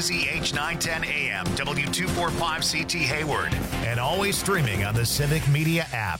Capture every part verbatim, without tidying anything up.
Z H nine ten A M, W two forty-five C T Hayward, and always streaming on the Civic Media app.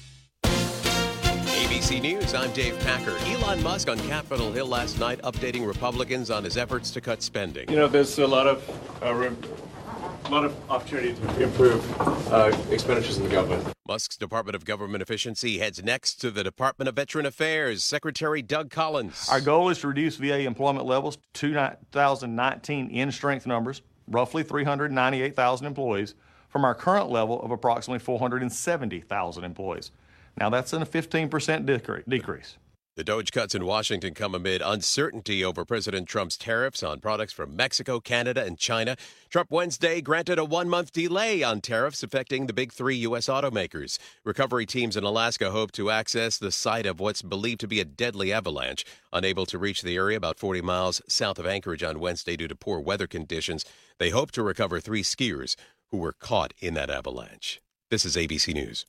A B C News, I'm Dave Packer. Elon Musk on Capitol Hill last night updating Republicans on his efforts to cut spending. You know, there's a lot of uh, room, a lot of opportunity to improve uh, expenditures in the government. Musk's Department of Government Efficiency heads next to the Department of Veteran Affairs. Secretary Doug Collins. Our goal is to reduce V A employment levels to two thousand nineteen in-strength numbers, roughly three hundred ninety-eight thousand employees, from our current level of approximately four hundred seventy thousand employees. Now, that's a fifteen percent decrease. The DOGE cuts in Washington come amid uncertainty over President Trump's tariffs on products from Mexico, Canada, and China. Trump Wednesday granted a one-month delay on tariffs affecting the big three U S automakers. Recovery teams in Alaska hope to access the site of what's believed to be a deadly avalanche. Unable to reach the area about forty miles south of Anchorage on Wednesday due to poor weather conditions, they hope to recover three skiers who were caught in that avalanche. This is A B C News.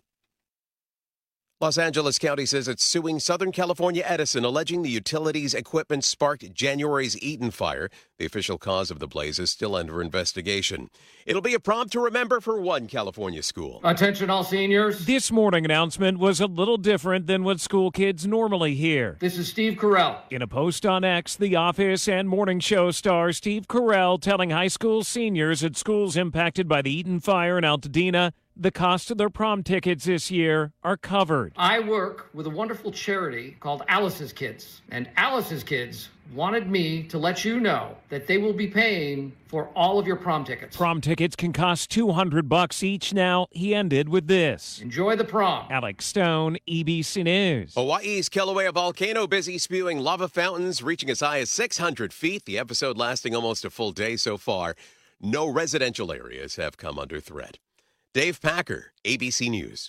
Los Angeles County says it's suing Southern California Edison, alleging the utility's equipment sparked January's Eaton fire. The official cause of the blaze is still under investigation. It'll be a prompt to remember for one California school. Attention all seniors. This morning announcement was a little different than what school kids normally hear. This is Steve Carell. In a post on X, The Office and Morning Show star Steve Carell telling high school seniors at schools impacted by the Eaton fire in Altadena the cost of their prom tickets this year are covered. I work with a wonderful charity called Alice's Kids, and Alice's Kids wanted me to let you know that they will be paying for all of your prom tickets. Prom tickets can cost two hundred bucks each now. He ended with this. Enjoy the prom. Alex Stone, E B C News. Hawaii's Kilauea volcano busy spewing lava fountains reaching as high as six hundred feet. The episode lasting almost a full day so far. No residential areas have come under threat. Dave Packer, A B C News.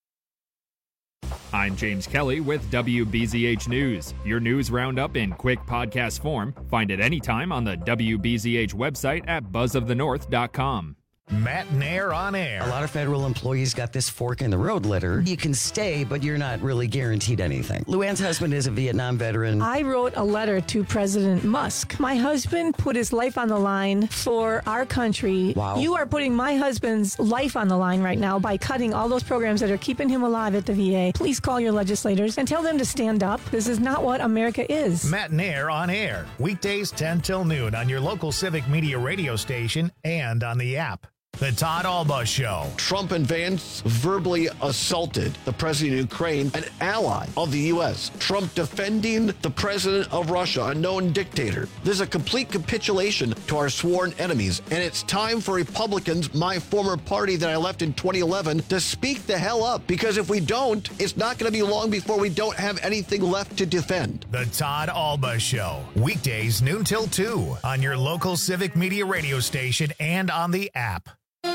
I'm James Kelly with W B Z H News. Your news roundup in quick podcast form. Find it anytime on the W B Z H website at buzz of the north dot com. Matt Nair on air. A lot of federal employees got this fork in the road letter. You can stay, but you're not really guaranteed anything. Luann's husband is a Vietnam veteran. I wrote a letter to President Musk. My husband put his life on the line for our country. Wow. You are putting my husband's life on the line right now by cutting all those programs that are keeping him alive at the V A. Please call your legislators and tell them to stand up. This is not what America is. Matt Nair on air. Weekdays ten till noon on your local Civic Media radio station and on the app. The Todd Alba Show. Trump and Vance verbally assaulted the president of Ukraine, an ally of the U S. Trump defending the president of Russia, a known dictator. This is a complete capitulation to our sworn enemies. And it's time for Republicans, my former party that I left in twenty eleven, to speak the hell up. Because if we don't, it's not going to be long before we don't have anything left to defend. The Todd Alba Show. Weekdays noon till two on your local Civic Media radio station and on the app.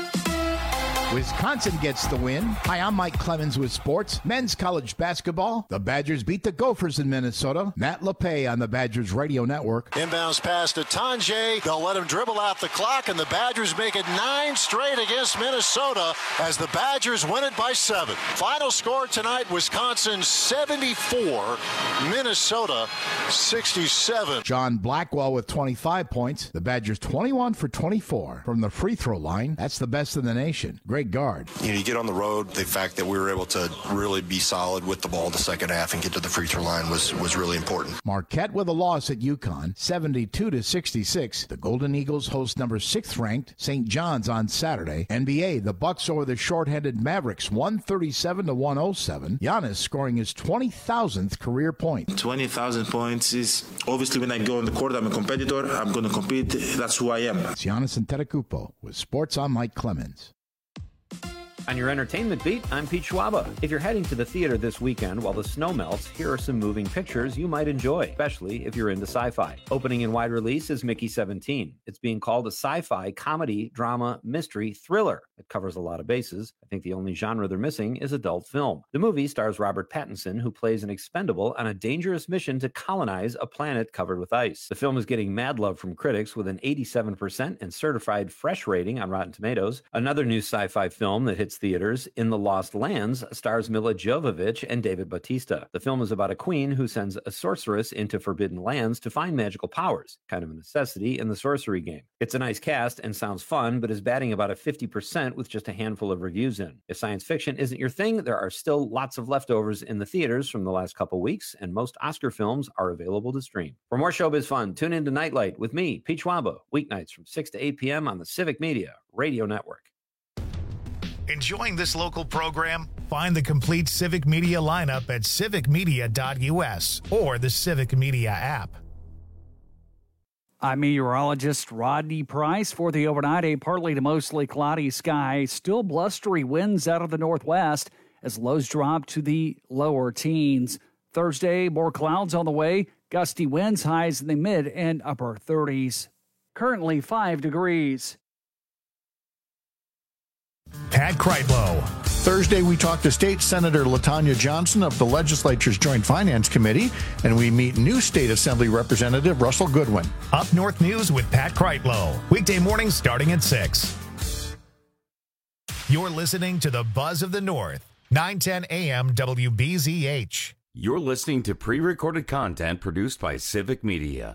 Wisconsin gets the win. Hi, I'm Mike Clemens with sports. Men's college basketball. The Badgers beat the Gophers in Minnesota. Matt LePay on the Badgers radio network. Inbounds pass to Tanjay. They'll let him dribble out the clock, and the Badgers make it nine straight against Minnesota as the Badgers win it by seven. Final score tonight, Wisconsin seventy-four, Minnesota sixty-seven. John Blackwell with twenty-five points. The Badgers twenty-one for twenty-four from the free throw line. That's the best in the nation. Great guard. You know, you get on the road, the fact that we were able to really be solid with the ball the second half and get to the free throw line was, was really important. Marquette with a loss at UConn, seventy-two to sixty-six. The Golden Eagles host number sixth ranked Saint John's on Saturday. N B A, the Bucks over the short-handed Mavericks, one thirty-seven to one oh seven. Giannis scoring his twenty thousandth career point. twenty thousand points is obviously when I go on the court, I'm a competitor. I'm going to compete. That's who I am. It's Giannis Antetokounmpo with Sports on Mike Clemens. On your entertainment beat, I'm Pete Schwaba. If you're heading to the theater this weekend while the snow melts, here are some moving pictures you might enjoy, especially if you're into sci-fi. Opening in wide release is Mickey seventeen. It's being called a sci-fi, comedy, drama, mystery, thriller. It covers a lot of bases. I think the only genre they're missing is adult film. The movie stars Robert Pattinson, who plays an expendable on a dangerous mission to colonize a planet covered with ice. The film is getting mad love from critics with an eighty-seven percent and certified fresh rating on Rotten Tomatoes. Another new sci-fi film that hits theaters. In the Lost Lands stars Mila Jovovich and David Bautista. The film is about a queen who sends a sorceress into forbidden lands to find magical powers, kind of a necessity in the sorcery game. It's a nice cast and sounds fun, but is batting about a fifty percent with just a handful of reviews in. If science fiction isn't your thing, there are still lots of leftovers in the theaters from the last couple weeks, and most Oscar films are available to stream. For more showbiz fun, tune in to Nightlight with me, Pete Schwaba, weeknights from six to eight p.m. on the Civic Media Radio Network. Enjoying this local program? Find the complete Civic Media lineup at civic media dot u s or the Civic Media app. I'm meteorologist Rodney Price. For the overnight, a partly to mostly cloudy sky, still blustery winds out of the northwest as lows drop to the lower teens. Thursday, more clouds on the way, gusty winds, highs in the mid and upper thirties. Currently five degrees. Pat Kreitlow. Thursday, we talked to State Senator LaTanya Johnson of the legislature's Joint Finance Committee, and we meet new State Assembly Representative Russell Goodwin. Up North News with Pat Kreitlow. Weekday mornings starting at six. You're listening to the Buzz of the North, nine ten a.m. W B Z H. You're listening to pre-recorded content produced by Civic Media.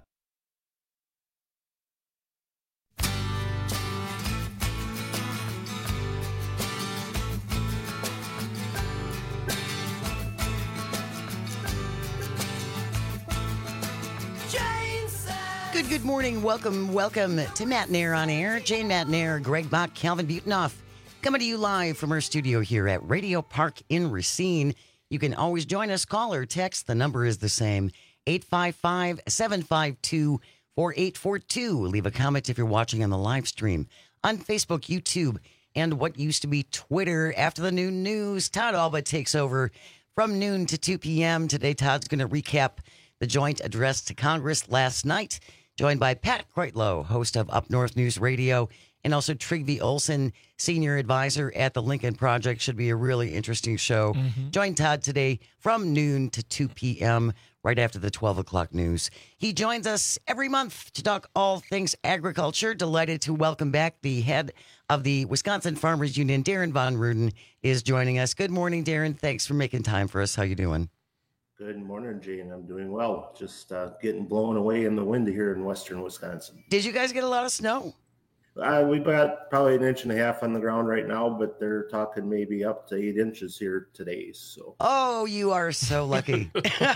Good, good morning. Welcome, welcome to Matt Nair on Air. Jane Matt Nair, Greg Bach, Calvin Butonoff, coming to you live from our studio here at Radio Park in Racine. You can always join us, call or text. The number is the same, eight five five, seven five two, four eight four two. Leave a comment if you're watching on the live stream on Facebook, YouTube, and what used to be Twitter. After the noon news, Todd Alba takes over from noon to two p.m. Today, Todd's going to recap the joint address to Congress last night, joined by Pat Kreitlow, host of Up North News Radio, and also Trygve Olsen, senior advisor at the Lincoln Project. Should be a really interesting show. Mm-hmm. Join Todd today from noon to two p.m., right after the twelve o'clock news. He joins us every month to talk all things agriculture. Delighted to welcome back the head of the Wisconsin Farmers Union, Darren Von Ruden, is joining us. Good morning, Darren. Thanks for making time for us. How you doing? Good morning, Jane. I'm doing well. Just uh, getting blown away in the wind here in western Wisconsin. Did you guys get a lot of snow? Uh, we've got probably an inch and a half on the ground right now, but they're talking maybe up to eight inches here today. So, oh, you are so lucky.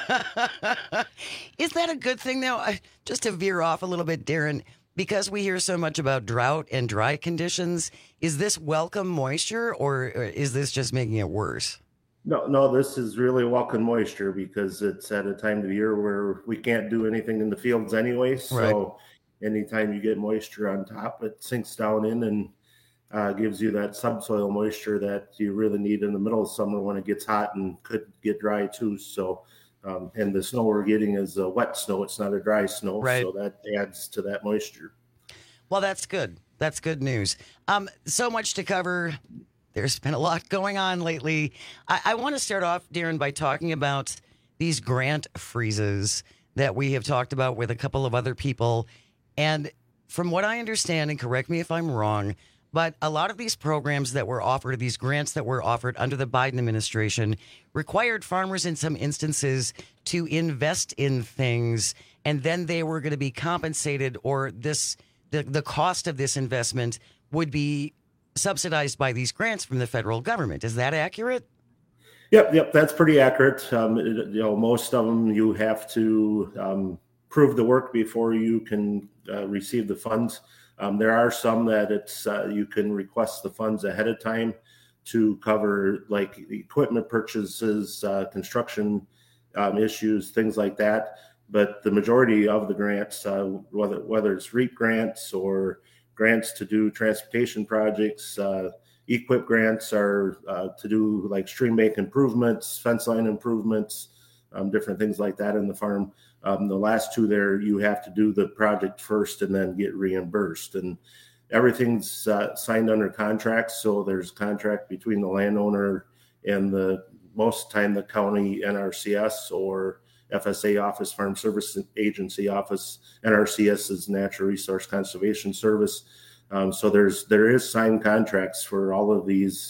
Is that a good thing, though? Uh, just to veer off a little bit, Darren, because we hear so much about drought and dry conditions, is this welcome moisture, or is this just making it worse? No, no, this is really welcome moisture because it's at a time of the year where we can't do anything in the fields anyway. So right. Anytime you get moisture on top, it sinks down in and uh, gives you that subsoil moisture that you really need in the middle of summer when it gets hot and could get dry too. So, um, and the snow we're getting is a wet snow. It's not a dry snow. Right. So that adds to that moisture. Well, that's good. That's good news. Um, so much to cover. There's been a lot going on lately. I, I want to start off, Darren, by talking about these grant freezes that we have talked about with a couple of other people. And from what I understand, and correct me if I'm wrong, but a lot of these programs that were offered, these grants that were offered under the Biden administration, required farmers in some instances to invest in things, and then they were going to be compensated, or this the, the cost of this investment would be subsidized by these grants from the federal government. Is that accurate? Yep, yep, that's pretty accurate. Um, it, you know, most of them you have to um, prove the work before you can uh, receive the funds. Um, there are some that it's uh, you can request the funds ahead of time to cover like equipment purchases, uh, construction um, issues, things like that. But the majority of the grants, uh, whether whether it's REAP grants or grants to do transportation projects, uh, E Q I P grants are uh, to do like stream bank improvements, fence line improvements, um, different things like that in the farm. Um, the last two there, you have to do the project first and then get reimbursed. And everything's uh, signed under contracts. So there's a contract between the landowner and the most time the county N R C S or F S A office, Farm Service Agency office. N R C S is Natural Resource Conservation Service. Um, so there's there is signed contracts for all of these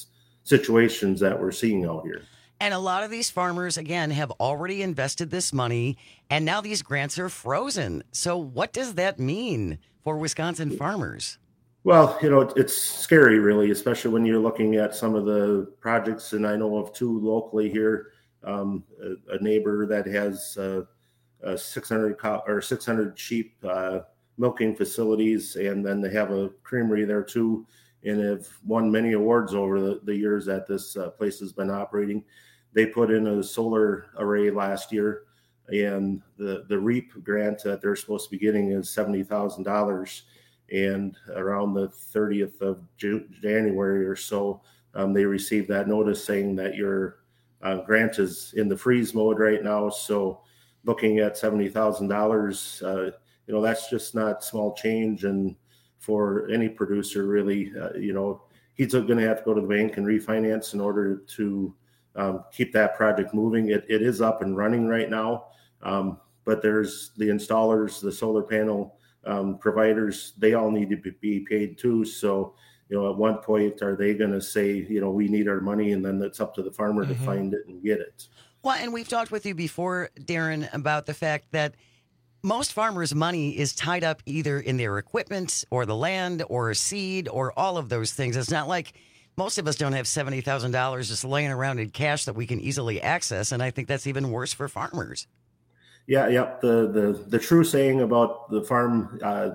situations that we're seeing out here. And a lot of these farmers, again, have already invested this money, and now these grants are frozen. So what does that mean for Wisconsin farmers? Well, you know, it's scary, really, especially when you're looking at some of the projects. And I know of two locally here, um, a, a neighbor that has uh, uh, six hundred co- or six hundred sheep uh, milking facilities, and then they have a creamery there too, and have won many awards over the, the years that this uh, place has been operating. They put in a solar array last year, and the, the REAP grant that they're supposed to be getting is seventy thousand dollars. And around the thirtieth of June, January or so, um, they received that notice saying that your uh, grant is in the freeze mode right now. So looking at seventy thousand dollars, uh, you know, that's just not small change. And for any producer, really, uh, you know, he's going to have to go to the bank and refinance in order to um, keep that project moving. It, it is up and running right now, um, but there's the installers, the solar panel um, providers, they all need to be paid too. So, you know, at one point, are they going to say, you know, we need our money, and then it's up to the farmer mm-hmm. to find it and get it? Well, and we've talked with you before, Darren, about the fact that most farmers' money is tied up either in their equipment or the land or seed or all of those things. It's not like most of us don't have seventy thousand dollars just laying around in cash that we can easily access. And I think that's even worse for farmers. Yeah, yep. The the the true saying about the farm uh,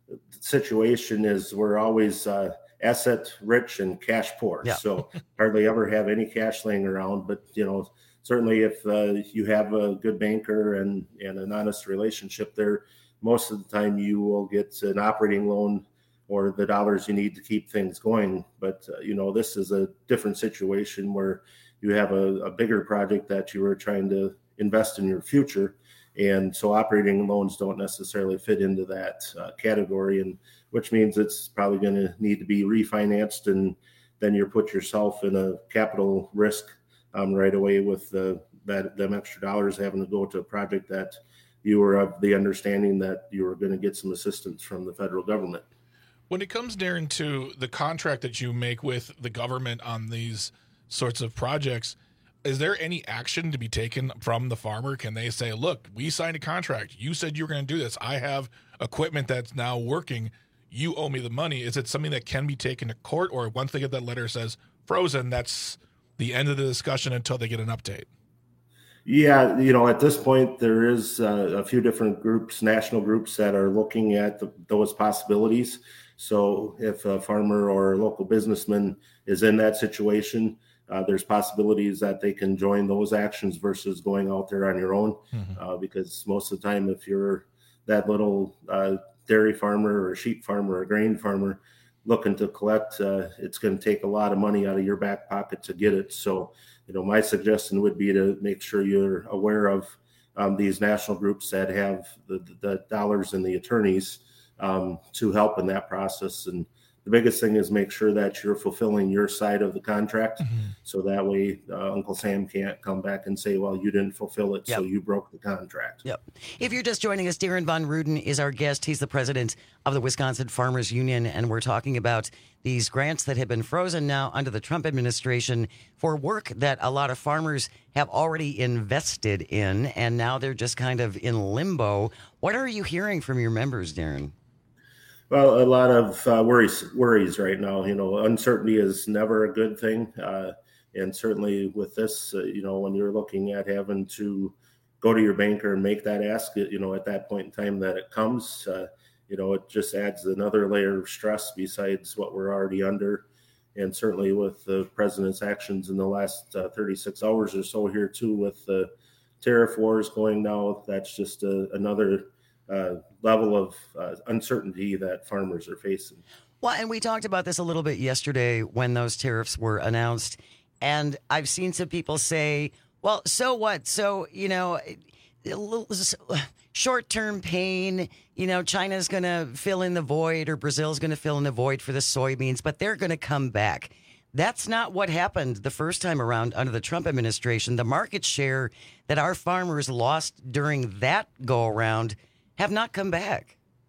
situation is we're always uh, asset rich and cash poor. Yeah. So hardly ever have any cash laying around. But, you know, certainly if uh, you have a good banker and, and an honest relationship there, most of the time you will get an operating loan or the dollars you need to keep things going. But, uh, you know, this is a different situation where you have a, a bigger project that you were trying to invest in your future. And so operating loans don't necessarily fit into that uh, category, and which means it's probably going to need to be refinanced, and then you put yourself in a capital risk um, right away with the, that them extra dollars having to go to a project that you were of the understanding that you were going to get some assistance from the federal government. When it comes, Darren, to the contract that you make with the government on these sorts of projects, is there any action to be taken from the farmer? Can they say, look, we signed a contract. You said you were going to do this. I have equipment that's now working. You owe me the money. Is it something that can be taken to court, or once they get that letter says frozen, that's the end of the discussion until they get an update? Yeah, you know, at this point, there is uh, a few different groups, national groups, that are looking at the, those possibilities. So if a farmer or a local businessman is in that situation, Uh, there's possibilities that they can join those actions versus going out there on your own. Mm-hmm. Uh, because most of the time, if you're that little uh, dairy farmer or sheep farmer or grain farmer looking to collect, uh, it's going to take a lot of money out of your back pocket to get it. So, you know, my suggestion would be to make sure you're aware of um, these national groups that have the, the dollars and the attorneys um, to help in that process. And the biggest thing is make sure that you're fulfilling your side of the contract. Mm-hmm. So that way uh, Uncle Sam can't come back and say, well, you didn't fulfill it, yep. so you broke the contract. Yep. If you're just joining us, Darren Von Ruden is our guest. He's the president of the Wisconsin Farmers Union, and we're talking about these grants that have been frozen now under the Trump administration for work that a lot of farmers have already invested in, and now they're just kind of in limbo. What are you hearing from your members, Darren? Well, a lot of uh, worries worries right now. You know, uncertainty is never a good thing. Uh, and certainly with this, uh, you know, when you're looking at having to go to your banker and make that ask, you know, at that point in time that it comes, uh, you know, it just adds another layer of stress besides what we're already under. And certainly with the president's actions in the last uh, thirty-six hours or so here too, with the tariff wars going now, that's just a, another Uh, level of uh, uncertainty that farmers are facing. Well, and we talked about this a little bit yesterday when those tariffs were announced. And I've seen some people say, well, so what? So, you know, a little short-term pain, you know, China's going to fill in the void or Brazil's going to fill in the void for the soybeans, but they're going to come back. That's not what happened the first time around under the Trump administration. The market share that our farmers lost during that go-around have not come back.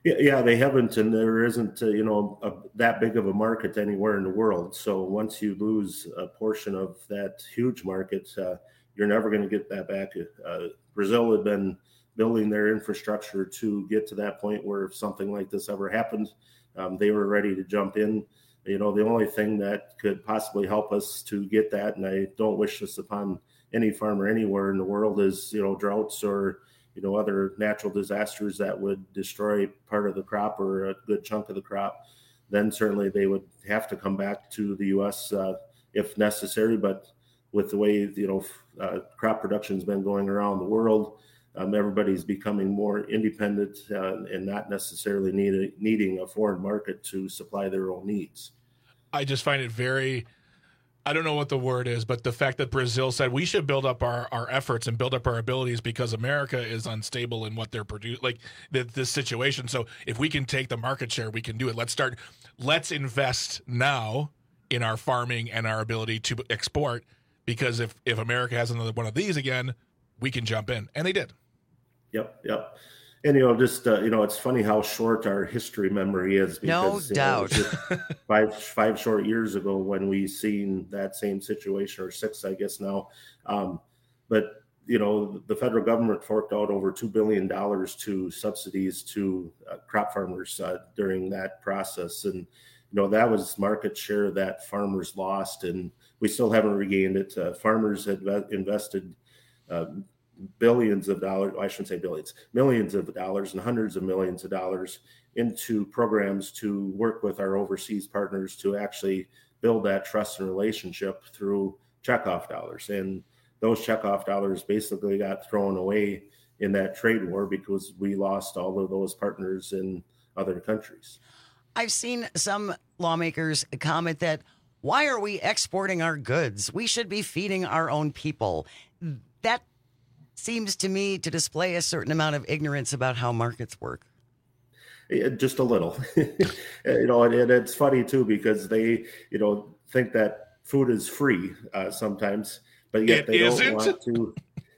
Yeah, yeah, they haven't, and there isn't, uh, you know, a, that big of a market anywhere in the world. So once you lose a portion of that huge market, uh, you're never going to get that back. Uh, Brazil had been building their infrastructure to get to that point where if something like this ever happened, um, they were ready to jump in. You know, the only thing that could possibly help us to get that, and I don't wish this upon any farmer anywhere in the world, is, you know, droughts or, you know, other natural disasters that would destroy part of the crop or a good chunk of the crop. Then certainly they would have to come back to the U S uh, if necessary. But with the way, you know, uh, crop production has been going around the world, um, everybody's becoming more independent uh, and not necessarily need a, needing a foreign market to supply their own needs. I just find it very, I don't know what the word is, but the fact that Brazil said we should build up our, our efforts and build up our abilities because America is unstable in what they're producing, like the, this situation. So if we can take the market share, we can do it. Let's start, let's invest now in our farming and our ability to export, because if, if America has another one of these again, we can jump in. And they did. Yep, yep. And, you know, just, uh, you know, it's funny how short our history memory is. Because, no doubt. You know, just five, five short years ago when we seen that same situation, or six, I guess now. Um, but, you know, the federal government forked out over two billion dollars to subsidies to uh, crop farmers uh, during that process. And, you know, that was market share that farmers lost, and we still haven't regained it. Uh, farmers had invested uh, billions of dollars, I shouldn't say billions, millions of dollars and hundreds of millions of dollars into programs to work with our overseas partners to actually build that trust and relationship through checkoff dollars. And those checkoff dollars basically got thrown away in that trade war because we lost all of those partners in other countries. I've seen some lawmakers comment that, why are we exporting our goods? We should be feeding our own people. That seems to me to display a certain amount of ignorance about how markets work. Yeah, just a little. You know, and, and it's funny too, because they, you know, think that food is free uh, sometimes, but yet it they isn't. don't want to.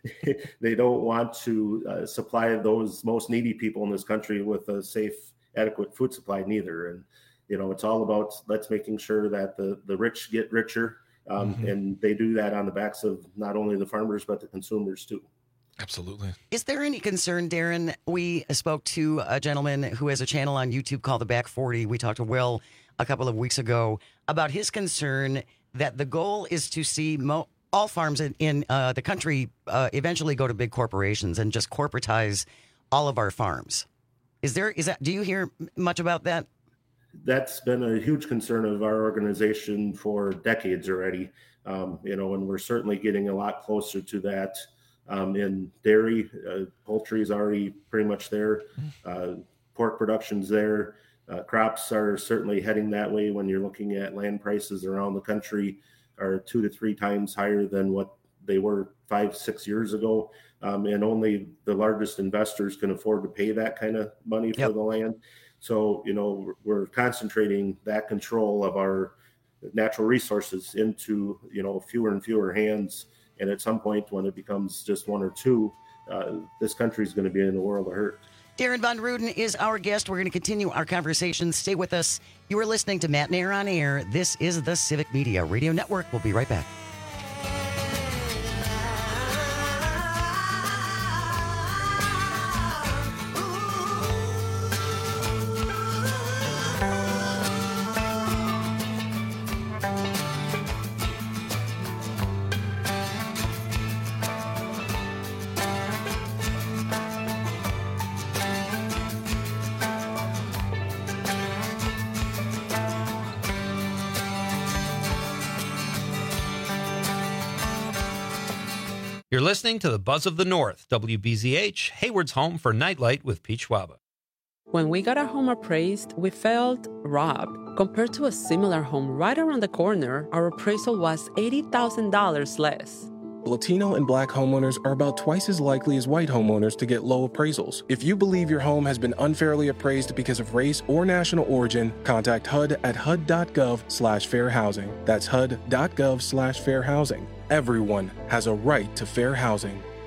They don't want to uh, supply those most needy people in this country with a safe, adequate food supply neither. And you know, it's all about let's making sure that the the rich get richer, um, mm-hmm. and they do that on the backs of not only the farmers but the consumers too. Absolutely. Is there any concern, Darren? We spoke to a gentleman who has a channel on YouTube called The Back forty. We talked to Will a couple of weeks ago about his concern that the goal is to see mo- all farms in, in uh, the country uh, eventually go to big corporations and just corporatize all of our farms. Is there, is that, do you hear much about that? That's been a huge concern of our organization for decades already. Um, you know, and we're certainly getting a lot closer to that. Um, in dairy, uh, poultry is already pretty much there. Uh, pork production's there. Uh, crops are certainly heading that way. When you're looking at land prices around the country, are two to three times higher than what they were five, six years ago. Um, and only the largest investors can afford to pay that kind of money for yep. the land. So, you know, we're concentrating that control of our natural resources into, you know, fewer and fewer hands. And at some point, when it becomes just one or two, uh, this country is going to be in a world of hurt. Darren Von Ruden is our guest. We're going to continue our conversation. Stay with us. You are listening to Matt Nair on Air. This is the Civic Media Radio Network. We'll be right back. You're listening to the Buzz of the North, W B Z H, Hayward's home for Nightlight with Pete Schwaba. When we got our home appraised, we felt robbed. Compared to a similar home right around the corner, our appraisal was eighty thousand dollars less. Latino and Black homeowners are about twice as likely as white homeowners to get low appraisals. If you believe your home has been unfairly appraised because of race or national origin, contact H U D at H U D dot gov slash fair housing. That's H U D dot gov slash fair housing. Everyone has a right to fair housing.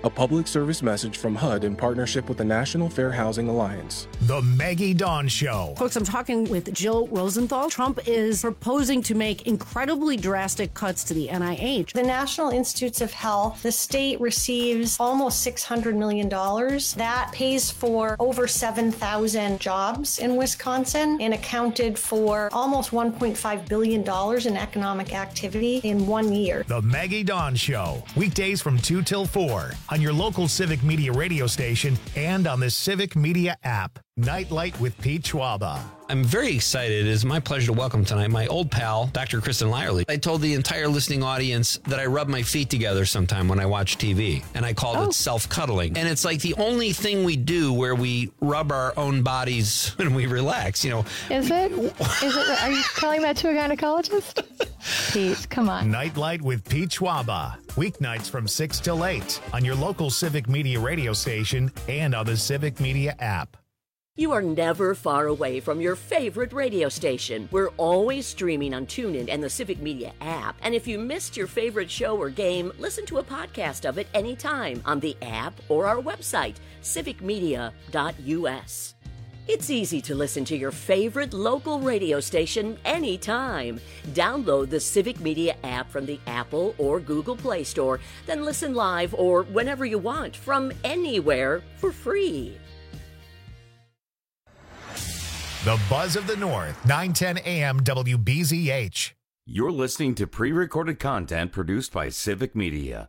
A public service message from H U D in partnership with the National Fair Housing Alliance. The Maggie Dawn Show. Folks, I'm talking with Jill Rosenthal. Trump is proposing to make incredibly drastic cuts to the N I H. The National Institutes of Health, the state receives almost six hundred million dollars. That pays for over seven thousand jobs in Wisconsin and accounted for almost one point five billion dollars in economic activity in one year. The Maggie Dawn Show. Weekdays from two till four on your local Civic Media radio station and on the Civic Media app. Nightlight with Pete Schwaba. I'm very excited. It is my pleasure to welcome tonight my old pal, Doctor Kristen Lyerly. I told the entire listening audience that I rub my feet together sometime when I watch T V, and I called oh. it self-cuddling. And it's like the only thing we do where we rub our own bodies when we relax, you know. Is it? Is it? Are you telling that to a gynecologist? Pete, come on. Nightlight with Pete Schwaba. Weeknights from six till eight on your local Civic Media radio station and on the Civic Media app. You are never far away from your favorite radio station. We're always streaming on TuneIn and the Civic Media app. And if you missed your favorite show or game, listen to a podcast of it anytime on the app or our website, civic media dot u s. It's easy to listen to your favorite local radio station anytime. Download the Civic Media app from the Apple or Google Play Store, then listen live or whenever you want from anywhere for free. The Buzz of the North, nine ten a m W B Z H. You're listening to pre-recorded content produced by Civic Media.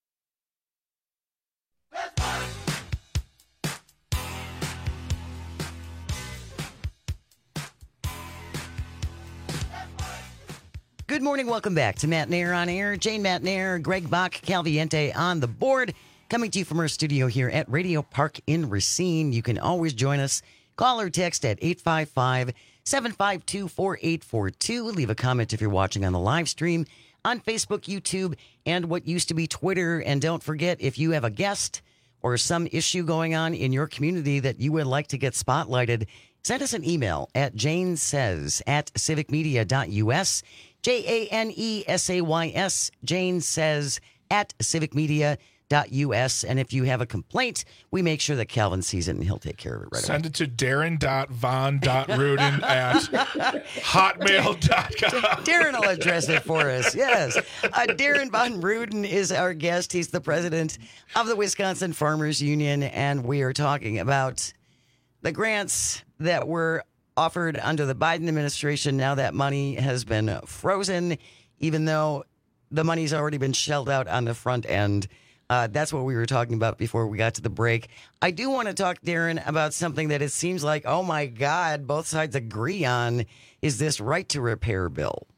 Good morning. Welcome back to Matt Nair on Air. Jane Matt Nair, Greg Bach, Calviente on the board. Coming to you from our studio here at Radio Park in Racine. You can always join us. Call or text at eight five five, seven five two, four eight four two. Leave a comment if you're watching on the live stream on Facebook, YouTube, and what used to be Twitter. And don't forget, if you have a guest or some issue going on in your community that you would like to get spotlighted, send us an email at janesays at civic media dot u s. J A N E S A Y S, Jane Says at civic media dot u s. And if you have a complaint, we make sure that Calvin sees it and he'll take care of it right Send away. it to darren dot von dot rudin at hotmail dot com. Darren will address it for us. Yes. Uh, Darren Von Ruden is our guest. He's the president of the Wisconsin Farmers Union, and we are talking about the grants that were offered under the Biden administration. Now that money has been frozen, even though the money's already been shelled out on the front end. Uh, that's what we were talking about before we got to the break. I do want to talk, Darren, about something that it seems like, oh my God, both sides agree on, is this right to repair bill.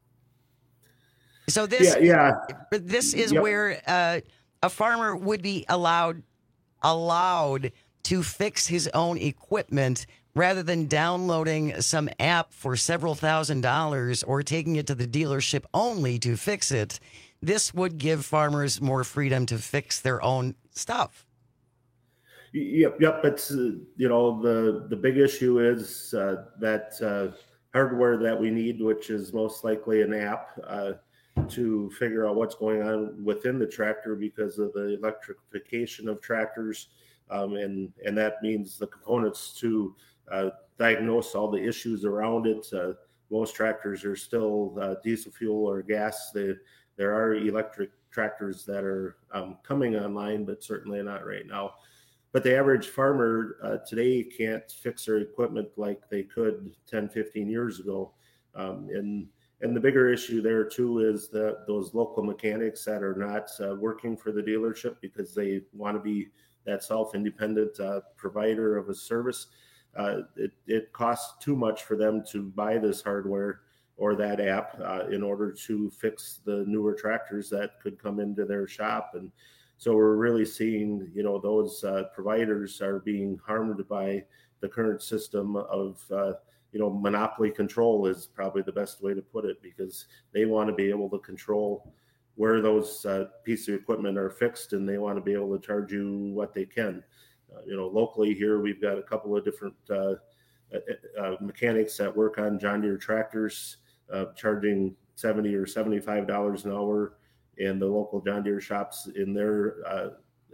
So this, yeah, yeah. this is yep. where uh, a farmer would be allowed allowed to fix his own equipment rather than downloading some app for several thousand dollars or taking it to the dealership only to fix it. This would give farmers more freedom to fix their own stuff. Yep, yep. It's uh, you know the the big issue is uh, that uh, hardware that we need, which is most likely an app uh, to figure out what's going on within the tractor because of the electrification of tractors, um, and and that means the components to uh, diagnose all the issues around it. Uh, most tractors are still uh, diesel fuel or gas. They There are electric tractors that are um, coming online, but certainly not right now. But the average farmer uh, today can't fix their equipment like they could ten, fifteen years ago. Um, and and the bigger issue there, too, is that those local mechanics that are not uh, working for the dealership because they want to be that self-independent uh, provider of a service, uh, it, it costs too much for them to buy this hardware or that app uh, in order to fix the newer tractors that could come into their shop. And so we're really seeing, you know, those uh, providers are being harmed by the current system of, uh, you know, monopoly control is probably the best way to put it, because they want to be able to control where those uh, pieces of equipment are fixed, and they want to be able to charge you what they can. Uh, you know, locally here, we've got a couple of different uh, uh, mechanics that work on John Deere tractors, Uh, charging seventy or seventy-five dollars an hour, and the local John Deere shops in their uh,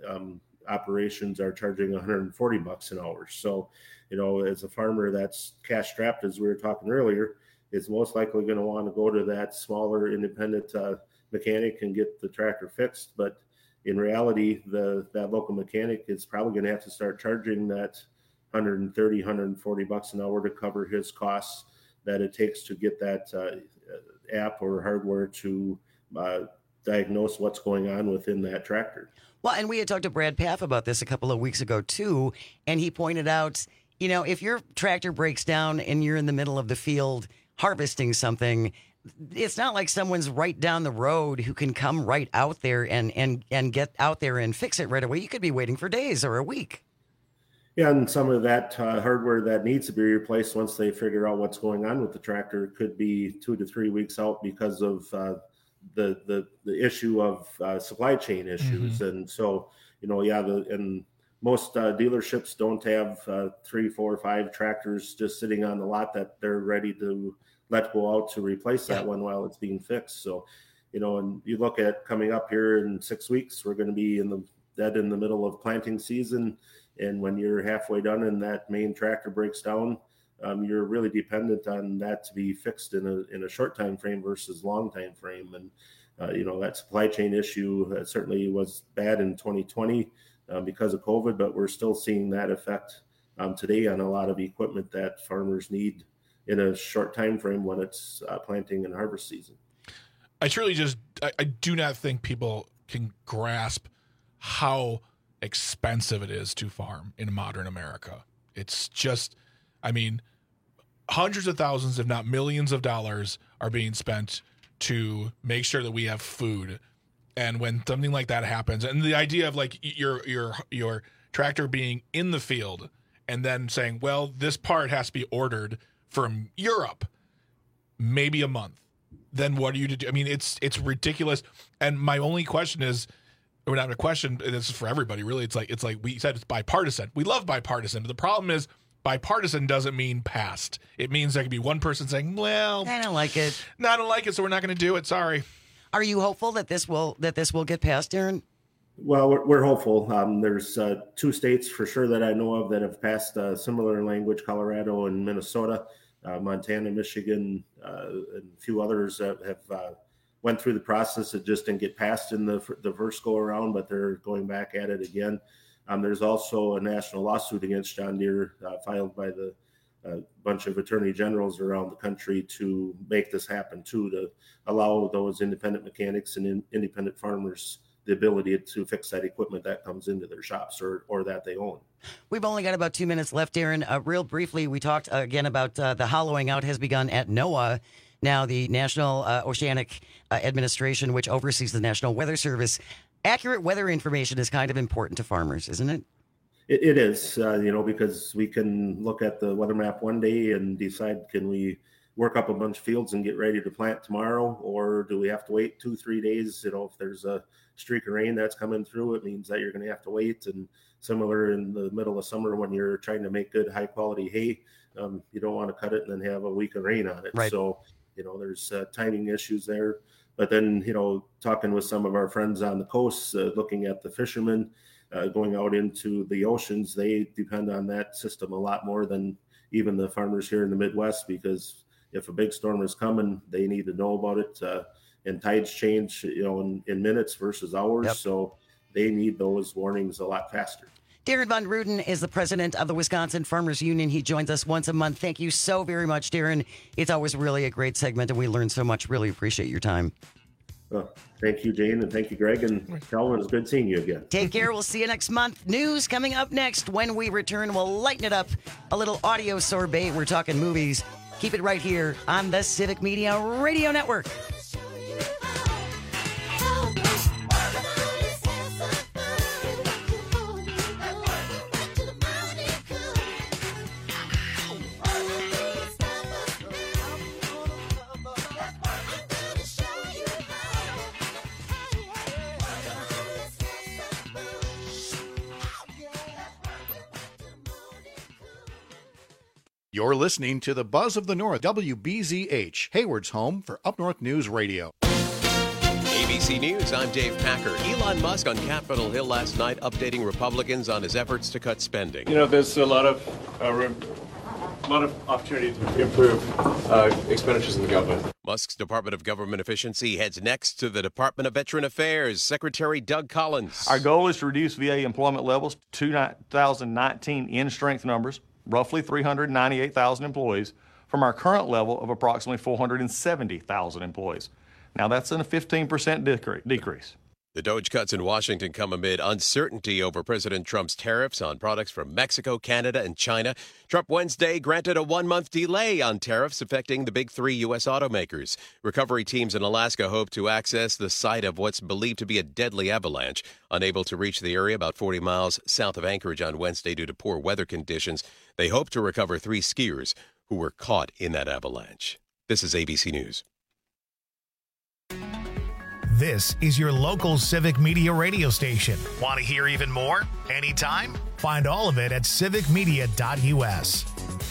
um, operations are charging one hundred forty bucks an hour. So, you know, as a farmer that's cash strapped, as we were talking earlier, is most likely going to want to go to that smaller independent uh, mechanic and get the tractor fixed. But in reality, the that local mechanic is probably going to have to start charging that one hundred thirty, one hundred forty bucks an hour to cover his costs that it takes to get that uh, app or hardware to uh, diagnose what's going on within that tractor. Well, and we had talked to Brad Paff about this a couple of weeks ago, too, and he pointed out, you know, if your tractor breaks down and you're in the middle of the field harvesting something, it's not like someone's right down the road who can come right out there and, and, and get out there and fix it right away. You could be waiting for days or a week. Yeah, and some of that uh, hardware that needs to be replaced once they figure out what's going on with the tractor could be two to three weeks out because of uh, the, the the issue of uh, supply chain issues. Mm-hmm. And so, you know, yeah, the, and most uh, dealerships don't have uh, three, four, five tractors just sitting on the lot that they're ready to let go out to replace that yeah. one while it's being fixed. So, you know, and you look at coming up here in six weeks, we're going to be in the dead in the middle of planting season. And when you're halfway done and that main tractor breaks down, um, you're really dependent on that to be fixed in a in a short time frame versus long time frame. And uh, you know, that supply chain issue uh, certainly was bad in twenty twenty uh, because of COVID, but we're still seeing that effect um, today on a lot of equipment that farmers need in a short time frame when it's uh, planting and harvest season. I truly just I, I do not think people can grasp how expensive it is to farm in modern America. It's just, I mean, hundreds of thousands, if not millions of dollars are being spent to make sure that we have food. And when something like that happens, and the idea of like your your your tractor being in the field and then saying, well, this part has to be ordered from Europe, maybe a month. Then what are you to do? I mean, it's it's ridiculous. And my only question is, we're not a question, and this is for everybody, really. It's like it's like we said, it's bipartisan. We love bipartisan, but the problem is bipartisan doesn't mean passed. It means there could be one person saying, well, I don't like it. No, I don't like it, so we're not going to do it. Sorry. Are you hopeful that this will that this will get passed, Darren? Well, we're, we're hopeful. Um, there's uh, two states for sure that I know of that have passed uh, similar language, Colorado and Minnesota. Uh, Montana, Michigan, uh, and a few others uh, have uh, went through the process. It just didn't get passed in the the first go around, but they're going back at it again. Um, there's also a national lawsuit against John Deere uh, filed by the uh, bunch of attorney generals around the country to make this happen too, to allow those independent mechanics and in, independent farmers the ability to fix that equipment that comes into their shops or or that they own. We've only got about two minutes left, Darren. Uh, real briefly, we talked uh, again about uh, the hollowing out has begun at NOAA. Now, the National uh, Oceanic uh, Administration, which oversees the National Weather Service. Accurate weather information is kind of important to farmers, isn't it? It, it is, uh, you know, because we can look at the weather map one day and decide, can we work up a bunch of fields and get ready to plant tomorrow, or do we have to wait two, three days? You know, if there's a streak of rain that's coming through, it means that you're going to have to wait. And similar in the middle of summer when you're trying to make good high quality hay, um, you don't want to cut it and then have a week of rain on it. Right. So, you know, there's uh, timing issues there. But then, you know, talking with some of our friends on the coast, uh, looking at the fishermen uh, going out into the oceans, they depend on that system a lot more than even the farmers here in the Midwest, because if a big storm is coming, they need to know about it. Uh, and tides change, you know, in, in minutes versus hours. Yep. So they need those warnings a lot faster. Darren Von Ruden is the president of the Wisconsin Farmers Union. He joins us once a month. Thank you so very much, Darren. It's always really a great segment, and we learn so much. Really appreciate your time. Well, thank you, Jane, and thank you, Greg. And Calvin, it's good seeing you again. Take care. We'll see you next month. News coming up next. When we return, we'll lighten it up. A little audio sorbet. We're talking movies. Keep it right here on the Civic Media Radio Network. You're listening to the Buzz of the North, W B Z H, Hayward's home for Up North News Radio. A B B C News, I'm Dave Packer. Elon Musk on Capitol Hill last night updating Republicans on his efforts to cut spending. You know, there's a lot of uh, room, a lot of opportunity to improve uh, expenditures in the government. Musk's Department of Government Efficiency heads next to the Department of Veteran Affairs. Secretary Doug Collins. Our goal is to reduce V A employment levels to two thousand nineteen in-strength numbers, roughly three hundred ninety-eight thousand employees, from our current level of approximately four hundred seventy thousand employees. Now, that's a fifteen percent decrease. The Doge cuts in Washington come amid uncertainty over President Trump's tariffs on products from Mexico, Canada, and China. Trump Wednesday granted a one-month delay on tariffs affecting the big three U S automakers. Recovery teams in Alaska hope to access the site of what's believed to be a deadly avalanche. Unable to reach the area about forty miles south of Anchorage on Wednesday due to poor weather conditions, they hope to recover three skiers who were caught in that avalanche. This is A B C News. This is your local Civic Media radio station. Want to hear even more? Anytime? Find all of it at civic media dot u s.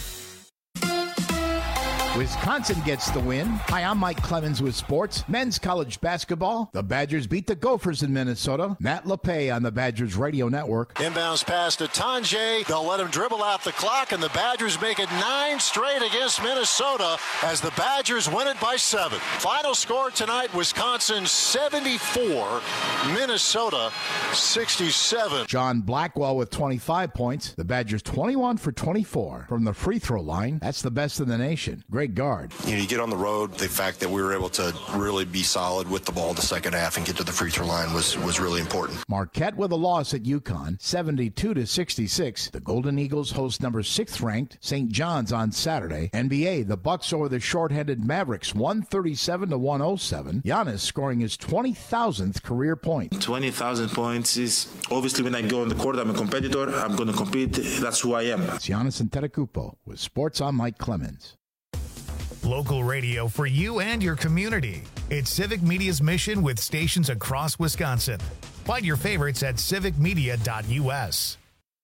Wisconsin gets the win. Hi, I'm Mike Clemens with sports. Men's college basketball. The Badgers beat the Gophers in Minnesota. Matt LePay on the Badgers radio network. Inbounds pass to Tanjay. They'll let him dribble out the clock, and the Badgers make it nine straight against Minnesota as the Badgers win it by seven. Final score tonight, Wisconsin seventy-four, Minnesota sixty-seven. John Blackwell with twenty-five points. The Badgers twenty-one for twenty-four from the free throw line. That's the best in the nation. Great guard. You know, you get on the road, the fact that we were able to really be solid with the ball the second half and get to the free throw line was, was really important. Marquette with a loss at UConn, seventy-two to sixty-six. The Golden Eagles host number sixth ranked Saint John's on Saturday. N B A, the Bucks over the short-handed Mavericks, one thirty-seven to one oh seven. Giannis scoring his twenty thousandth career point. twenty thousand points is obviously when I go on the court, I'm a competitor. I'm going to compete. That's who I am. It's Giannis Antetokounmpo with Sports on Mike Clemens. Local radio for you and your community. It's Civic Media's mission with stations across Wisconsin. Find your favorites at civic media dot u s.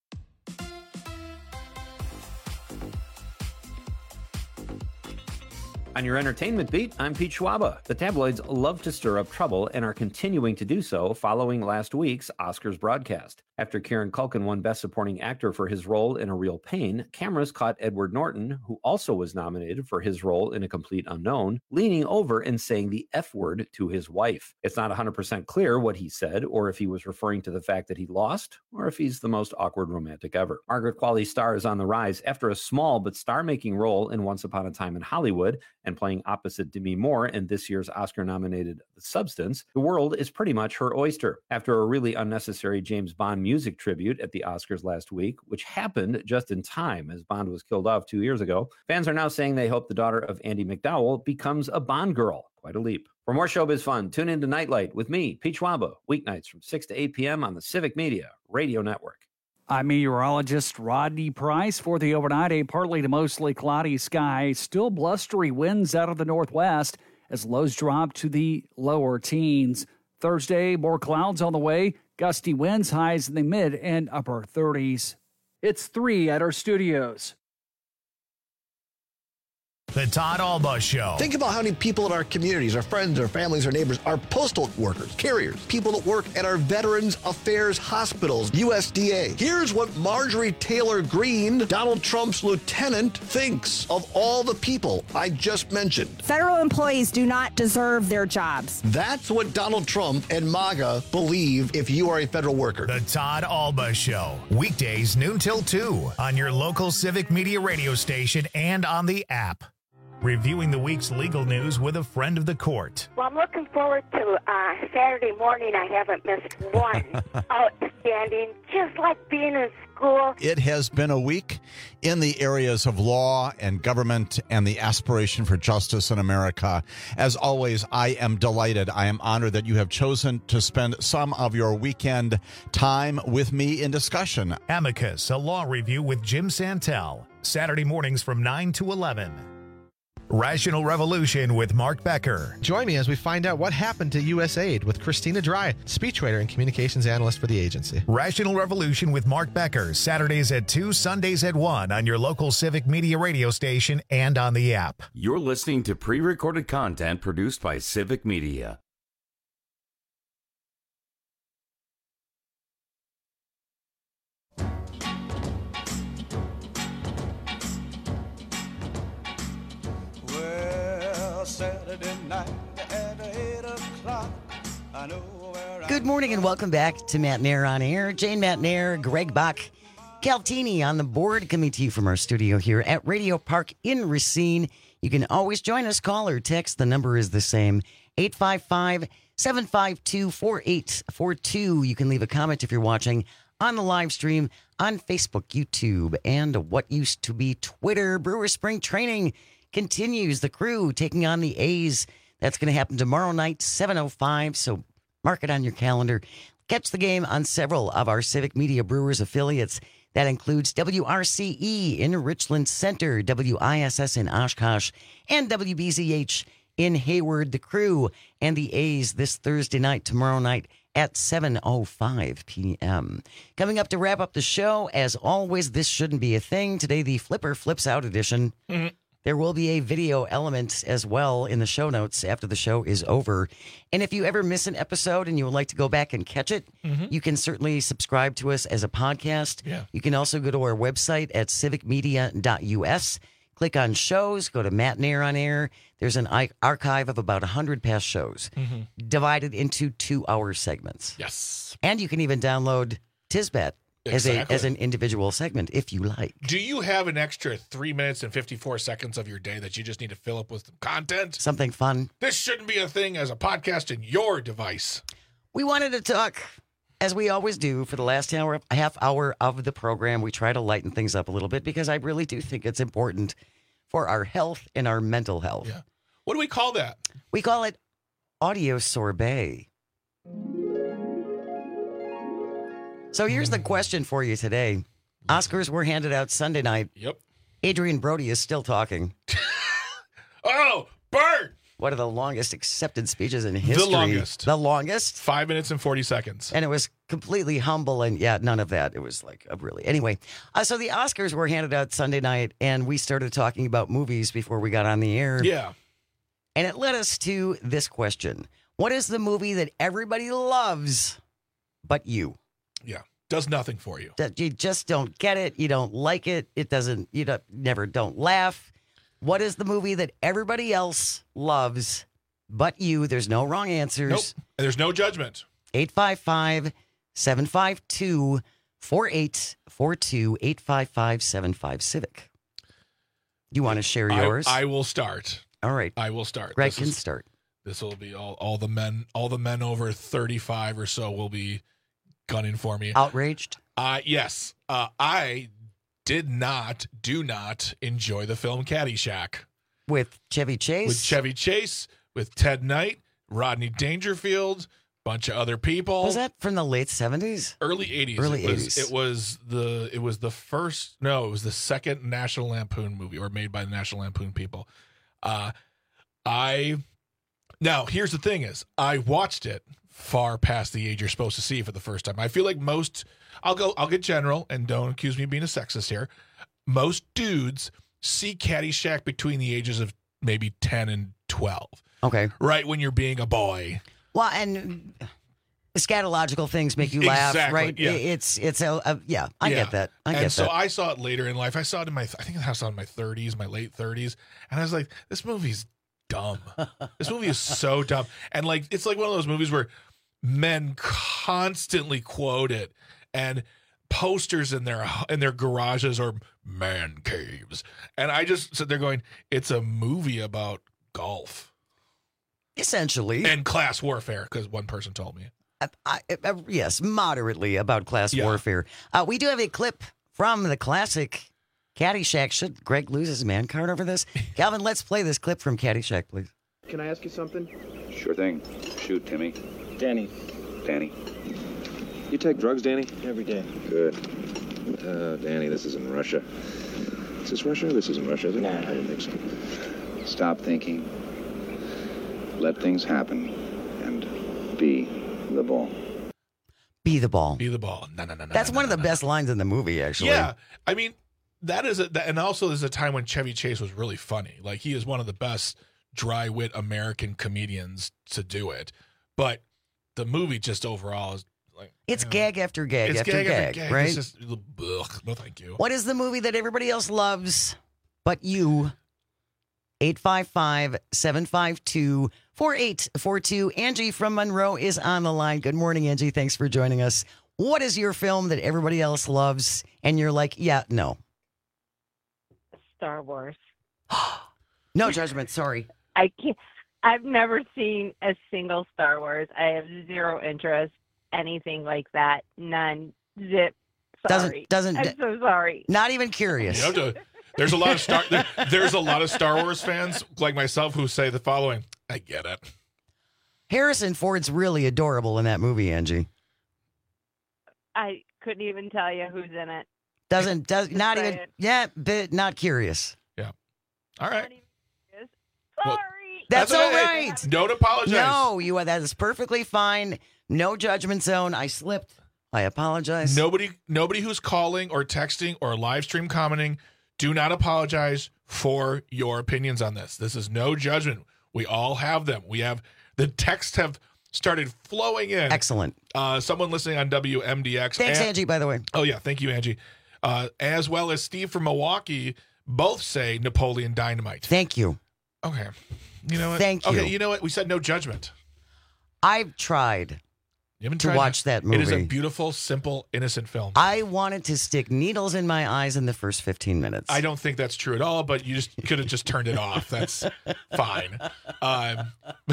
On your entertainment beat, I'm Pete Schwaba. The tabloids love to stir up trouble and are continuing to do so following last week's Oscars broadcast. After Kieran Culkin won Best Supporting Actor for his role in A Real Pain, cameras caught Edward Norton, who also was nominated for his role in A Complete Unknown, leaning over and saying the F word to his wife. It's not one hundred percent clear what he said, or if he was referring to the fact that he lost, or if he's the most awkward romantic ever. Margaret Qualley star is on the rise after a small but star-making role in Once Upon a Time in Hollywood and playing opposite Demi Moore in this year's Oscar-nominated The Substance. The world is pretty much her oyster. After a really unnecessary James Bond music tribute at the Oscars last week, which happened just in time as Bond was killed off two years ago, fans are now saying they hope the daughter of Andy McDowell becomes a Bond girl. Quite a leap. For more showbiz fun, tune in to Nightlight with me, Pete Schwaba, weeknights from six to eight p.m. on the Civic Media Radio Network. I'm meteorologist Rodney Price. For the overnight, a partly to mostly cloudy sky, still blustery winds out of the northwest as lows drop to the lower teens. Thursday, more clouds on the way, gusty winds, highs in the mid and upper thirties. It's three at our studios. The Todd Alba Show. Think about how many people in our communities, our friends, our families, our neighbors, our postal workers, carriers, people that work at our Veterans Affairs hospitals, U S D A. Here's what Marjorie Taylor Greene, Donald Trump's lieutenant, thinks of all the people I just mentioned. Federal employees do not deserve their jobs. That's what Donald Trump and MAGA believe if you are a federal worker. The Todd Alba Show. Weekdays noon till two on your local Civic Media radio station and on the app. Reviewing the week's legal news with a friend of the court. Well, I'm looking forward to uh, Saturday morning. I haven't missed one. Outstanding. Just like being in school. It has been a week in the areas of law and government and the aspiration for justice in America. As always, I am delighted. I am honored that you have chosen to spend some of your weekend time with me in discussion. Amicus, a law review with Jim Santel. Saturday mornings from nine to eleven. Rational Revolution with Mark Becker. Join me as we find out what happened to U S A I D with Christina Dry, speechwriter and communications analyst for the agency. Rational Revolution with Mark Becker, Saturdays at two, Sundays at one on your local Civic Media radio station and on the app. You're listening to pre-recorded content produced by Civic Media. Saturday night at eight o'clock. I know where Good morning and welcome back to Matt Nair on Air. Jane Matt Nair, Greg Bach, Caltini on the board, coming to you from our studio here at Radio Park in Racine. You can always join us, call or text. The number is the same, eight five five, seven five two, four eight four two. You can leave a comment if you're watching on the live stream on Facebook, YouTube, and what used to be Twitter. Brewer Spring Training continues. The Crew taking on the A's. That's going to happen tomorrow night, seven oh five, so mark it on your calendar. Catch the game on several of our Civic Media Brewers affiliates. That includes W R C E in Richland Center, W I S S in Oshkosh, and W B Z H in Hayward. The Crew and the A's this Thursday night, tomorrow night at seven oh five p.m. Coming up to wrap up the show, as always, this shouldn't be a thing. Today, the Flipper Flips Out edition. Mm-hmm. There will be a video element as well in the show notes after the show is over. And if you ever miss an episode and you would like to go back and catch it, mm-hmm. you can certainly subscribe to us as a podcast. Yeah. You can also go to our website at civic media dot u s, click on shows, go to Matt Nair on Air. There's an archive of about one hundred past shows mm-hmm. divided into two-hour segments. Yes. And you can even download Tisbat. Exactly. As a as an individual segment, if you like. Do you have an extra three minutes and fifty-four seconds of your day that you just need to fill up with some content? Something fun. This shouldn't be a thing as a podcast in your device. We wanted to talk, as we always do, for the last hour, half hour of the program. We try to lighten things up a little bit because I really do think it's important for our health and our mental health. Yeah. What do we call that? We call it audio sorbet. So here's the question for you today. Oscars were handed out Sunday night. Yep. Adrian Brody is still talking. Oh, Bert! One of the longest accepted speeches in history. The longest. The longest. Five minutes and forty seconds. And it was completely humble and, yeah, none of that. It was like, a really. Anyway, uh, so the Oscars were handed out Sunday night, and we started talking about movies before we got on the air. Yeah. And it led us to this question. What is the movie that everybody loves but you? Yeah, does nothing for you. That you just don't get it. You don't like it. It doesn't. You don't, never don't laugh. What is the movie that everybody else loves but you? There's no wrong answers. Nope. And there's no judgment. eight five five, seven five two, four eight four two, eight five five, seven five Civic. You want to share yours? I, I will start. All right. I will start. Greg this can is, start. This will be all, all the men. All the men over thirty-five or so will be gunning for me. Outraged? Uh, yes. Uh, I did not, do not enjoy the film Caddyshack. With Chevy Chase? With Chevy Chase, with Ted Knight, Rodney Dangerfield, bunch of other people. Was that from the late seventies? Early eighties. Early it was, eighties. It was the it was the first no, it was the second National Lampoon movie, or made by the National Lampoon people. Uh I now here's the thing is I watched it far past the age you're supposed to see for the first time. I feel like most, I'll go, I'll get general, and don't accuse me of being a sexist here. Most dudes see Caddyshack between the ages of maybe ten and twelve. Okay. Right when you're being a boy. Well, and scatological things make you laugh, Exactly, right? yeah. It's, it's a, a yeah, I Yeah. get that. I and get so that. I saw it later in life. I saw it in my, I think I saw it in my thirties, my late thirties. And I was like, this movie's dumb. This movie is so dumb. And like, it's like one of those movies where men constantly quote it, and posters in their in their garages are man caves. And I just sit there going, it's a movie about golf. Essentially. And class warfare, because one person told me. I, I, I, yes, moderately about class Yeah. warfare. Uh, we do have a clip from the classic Caddyshack. Should Greg lose his man card over this? Calvin, let's play this clip from Caddyshack, please. Can I ask you something? Sure thing. Shoot, Timmy. Danny. Danny. You take drugs, Danny? Every day. Good. Uh, Danny, this isn't Russia. Is this Russia? This isn't Russia, is it? Nah. I didn't think so. Stop thinking. Let things happen. And be the ball. Be the ball. Be the ball. No, no, no, no. That's no, one no, of the no. best lines in the movie, actually. Yeah. I mean, that is a, that, and also there's a time when Chevy Chase was really funny. Like, he is one of the best dry wit American comedians to do it. But the movie just overall is like, It's you know, gag after gag it's after gag, gag, after gag. right? It's just, ugh, no thank you. What is the movie that everybody else loves but you? eight five five, seven five two, four eight four two. Angie from Monroe is on the line. Good morning, Angie. Thanks for joining us. What is your film that everybody else loves and you're like, yeah, no? Star Wars. No judgment, sorry. I can't. I've never seen a single Star Wars. I have zero interest, anything like that. None. Zip. Sorry. Doesn't, doesn't, I'm so sorry. Not even curious. You have to, there's a lot of Star there, there's a lot of Star Wars fans like myself who say the following: I get it. Harrison Ford's really adorable in that movie, Angie. I couldn't even tell you who's in it. Doesn't does not say even it. yeah, but not curious. Yeah. All right. Sorry. That's, That's all okay. right. Don't apologize. No, you that is perfectly fine. No judgment zone. I slipped. I apologize. Nobody nobody who's calling or texting or live stream commenting, do not apologize for your opinions on this. This is no judgment. We all have them. We have the texts have started flowing in. Excellent. Uh, someone listening on W M D X. Thanks, and, Angie, by the way. Oh, yeah. Thank you, Angie. Uh, as well as Steve from Milwaukee both say Napoleon Dynamite. Thank you. Okay. You know what? Thank you. Okay, you know what? We said no judgment. I've tried You haven't to tried watch that movie. It is a beautiful, simple, innocent film. I wanted to stick needles in my eyes in the first fifteen minutes. I don't think that's true at all, but you just could have just turned it off. That's fine. Um,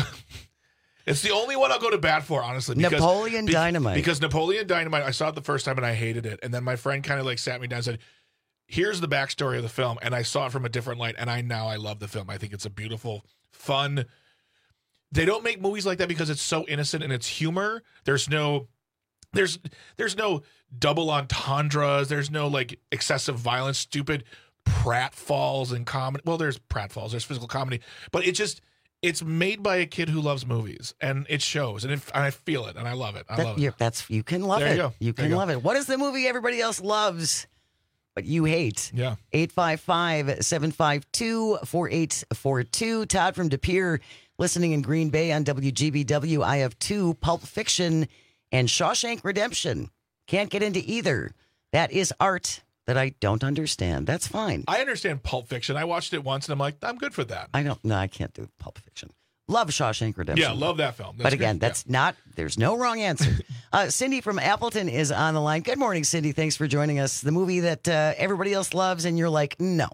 it's the only one I'll go to bat for, honestly. Because, Napoleon be- Dynamite. Because Napoleon Dynamite, I saw it the first time and I hated it. And then my friend kind of like sat me down and said, here's the backstory of the film. And I saw it from a different light. And I now I love the film. I think it's a beautiful, fun. They don't make movies like that because it's so innocent and it's humor. There's no, there's, there's no double entendres. There's no like excessive violence, stupid pratfalls and comedy. Well, there's pratfalls, there's physical comedy, but it just, it's made by a kid who loves movies and it shows and, it, and I feel it and I love it. I That- love you it. That's you can love There it. you go. You There can you go. love it. What is the movie everybody else loves, but you hate? Yeah. eight five five, seven five two, four eight four two. Todd from De Pere, listening in Green Bay on W G B W. I have two, Pulp Fiction and Shawshank Redemption. Can't get into either. That is art that I don't understand. That's fine. I understand Pulp Fiction. I watched it once and I'm like, I'm good for that. I don't, no, I can't do Pulp Fiction. Love Shawshank Redemption. Yeah, love that film. That's but again, great. that's not, there's no wrong answer. uh, Cindy from Appleton is on the line. Good morning, Cindy. Thanks for joining us. The movie that uh, everybody else loves, and you're like, no.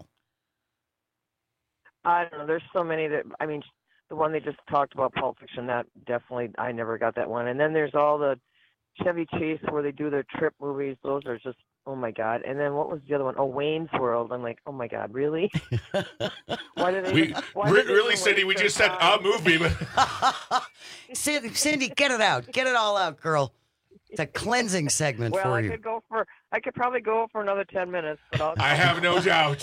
I don't know. There's so many that, I mean, the one they just talked about, Pulp Fiction, that definitely, I never got that one. And then there's all the Chevy Chase where they do their trip movies. Those are just, oh my God. And then what was the other one? Oh, Wayne's World. I'm like, oh my God, really? Why do they? We, why re- do they really, waste Cindy, we their just said time? a movie, but Cindy, Cindy, get it out. Get it all out, girl. It's a cleansing segment Well, for I you. could go for, I could probably go for another ten minutes. But I'll, I have no doubt.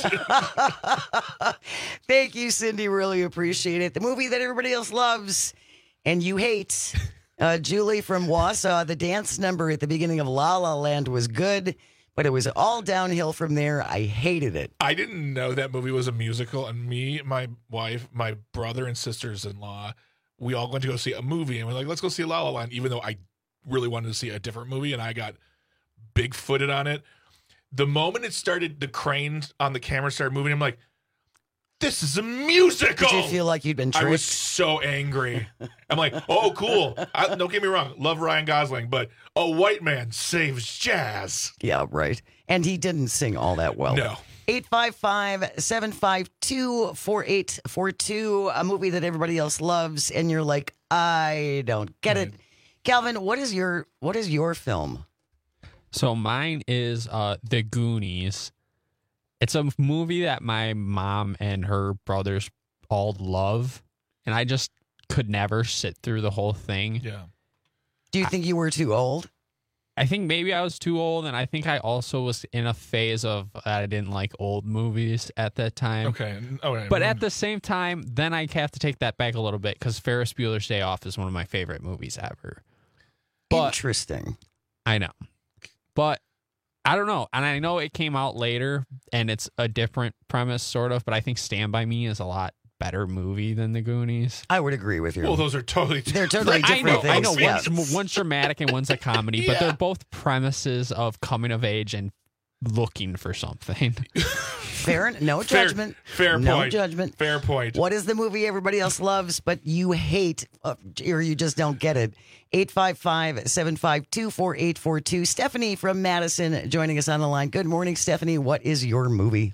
Thank you, Cindy. Really appreciate it. The movie that everybody else loves and you hate. Uh, Julie from Wausau, the dance number at the beginning of La La Land was good, but it was all downhill from there. I hated it. I didn't know that movie was a musical, and me, my wife, my brother, and sisters-in-law, we all went to go see a movie, and we're like, let's go see La La Land, even though I really wanted to see a different movie, and I got big-footed on it. The moment it started, the cranes on the camera started moving, I'm like, this is a musical. Did you feel like you'd been I was tricked? so angry. I'm like, oh, cool. I, don't get me wrong. Love Ryan Gosling, but a white man saves jazz. Yeah, right. And he didn't sing all that well. No. eight five five, seven five two, four eight four two, a movie that everybody else loves, and you're like, I don't get it. Calvin, what is your what is your film? So mine is uh, The Goonies. It's a movie that my mom and her brothers all love, and I just could never sit through the whole thing. Yeah. Do you think you were too old? I think maybe I was too old, and I think I also was in a phase of I didn't like old movies at that time. Okay. Okay. But at the same time, then I have to take that back a little bit because Ferris Bueller's Day Off is one of my favorite movies ever. But, Interesting. I know. But I don't know. And I know it came out later and it's a different premise, sort of. But I think Stand By Me is a lot better movie than The Goonies. I would agree with you. Well, those are totally They're totally I different know, things. I know. Yeah. One's, one's dramatic and one's a comedy, but Yeah. they're both premises of coming of age and looking for something. Fair, no Fair- judgment. fair no point. judgment. Fair point. What is the movie everybody else loves, but you hate, uh, or you just don't get it? eight five five, seven five two, four eight four two. Stephanie from Madison joining us on the line. Good morning, Stephanie. What is your movie?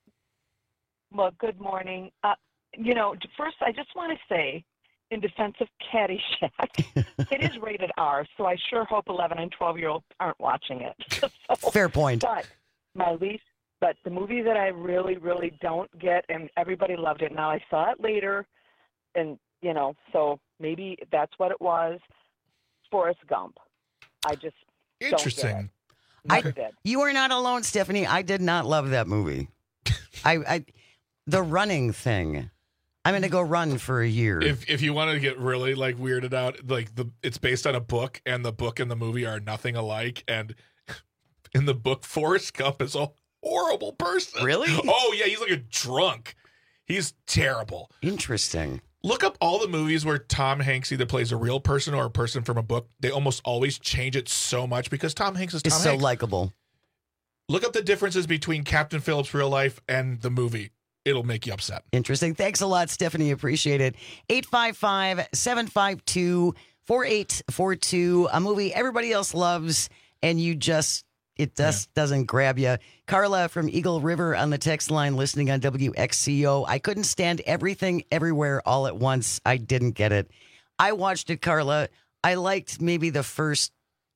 Well, good morning. Uh, you know, first, I just want to say, in defense of Caddyshack, it is rated R, so I sure hope eleven and twelve-year-olds aren't watching it. So, Fair point. But my least, but the movie that I really, really don't get, and everybody loved it. Now, I saw it later, and, you know, so maybe that's what it was. Forrest Gump. I just Interesting. Don't get it. I, Never did. you are not alone, Stephanie. I did not love that movie. I, I, the running thing. I'm going to go run for a year. If if you want to get really like weirded out, like the it's based on a book, and the book and the movie are nothing alike. And in the book, Forrest Gump is a horrible person. Really? Oh yeah, he's like a drunk. He's terrible. Interesting. Look up all the movies where Tom Hanks either plays a real person or a person from a book. They almost always change it so much because Tom Hanks is Tom It's so Hanks. likable. Look up the differences between Captain Phillips' real life and the movie. It'll make you upset. Interesting. Thanks a lot, Stephanie. Appreciate it. eight five five, seven five two, four eight four two. A movie everybody else loves, and you just, it just doesn't grab you. Carla from Eagle River on the text line listening on W X C O. I couldn't stand Everything Everywhere All at Once. I didn't get it. I watched it, Carla. I liked maybe the first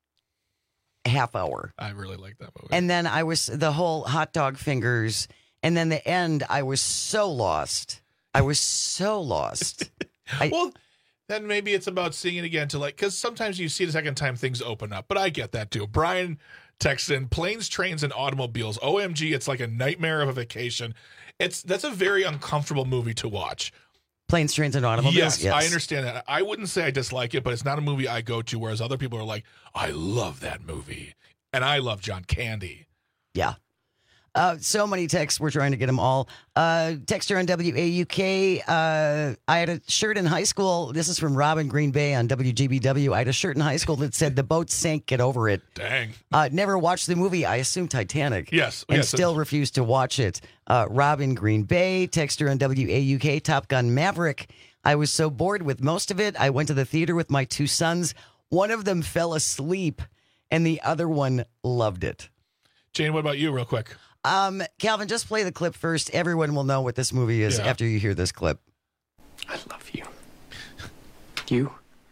half hour. I really like that movie. And then I was the whole hot dog fingers. And then the end, I was so lost. I was so lost. I, well, then maybe it's about seeing it again to like, because sometimes you see it a second time, things open up. But I get that too. Brian texts in planes, trains, and automobiles. O M G, it's like a nightmare of a vacation. It's that's a very uncomfortable movie to watch. Planes, trains, and automobiles. Yes, Yes, I understand that. I wouldn't say I dislike it, but it's not a movie I go to. Whereas other people are like, I love that movie, and I love John Candy. Yeah. Uh, so many texts. We're trying to get them all. Uh, texter on W A U K. Uh, I had a shirt in high school. This is from Robin Green Bay on W G B W. I had a shirt in high school that said, "The boat sank. Get over it." Dang. Uh, never watched the movie. I assume Titanic. Yes. And yes. still refused to watch it. Uh, Robin Green Bay. Texter on W A U K. Top Gun Maverick. I was so bored with most of it. I went to the theater with my two sons. One of them fell asleep, and the other one loved it. Jane, what about you, real quick? Um, Calvin, just play the clip first. Everyone will know what this movie is Yeah. after you hear this clip. I love you. You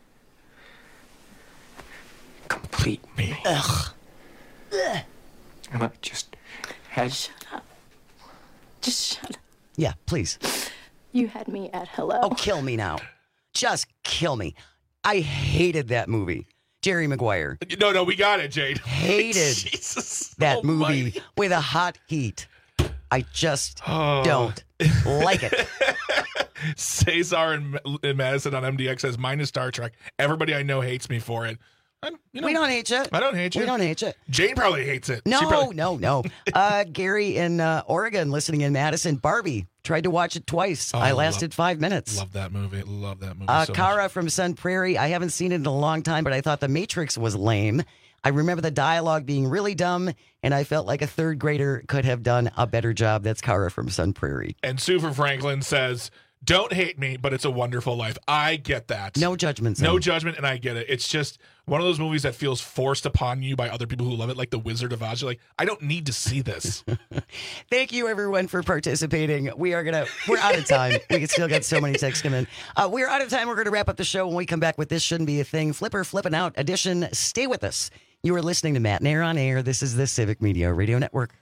complete me. Ugh. And I just had. Shut up. Just shut up. Yeah, please. You had me at hello. Oh, kill me now. Just kill me. I hated that movie. Jerry Maguire. No, no, we got it, Jade. Hated Jesus that almighty. movie with a hot heat. I just Oh. don't like it. Cesar in, in Madison on M D X says, mine is Star Trek. Everybody I know hates me for it. I'm, you know, We don't hate you. I don't hate you. We don't hate you. Jane probably hates it. No, She probably- no, no. Uh, Gary in uh, Oregon listening in Madison. Barbie. Tried to watch it twice. Oh, I lasted love- five minutes. Love that movie. Love that movie Uh, so Kara much. from Sun Prairie. I haven't seen it in a long time, but I thought The Matrix was lame. I remember the dialogue being really dumb, and I felt like a third grader could have done a better job. That's Kara from Sun Prairie. And Sue from Franklin says, don't hate me, but it's a wonderful life. I get that. No judgment zone. No judgment, and I get it. It's just one of those movies that feels forced upon you by other people who love it, like The Wizard of Oz. You're like, I don't need to see this. Thank you, everyone, for participating. We are gonna. We're out of time. We can still get so many texts come in. Uh, we're out of time. We're gonna wrap up the show when we come back with This Shouldn't Be a Thing. Flipper Flipping Out edition. Stay with us. You are listening to Matt and Air on Air. This is the Civic Media Radio Network.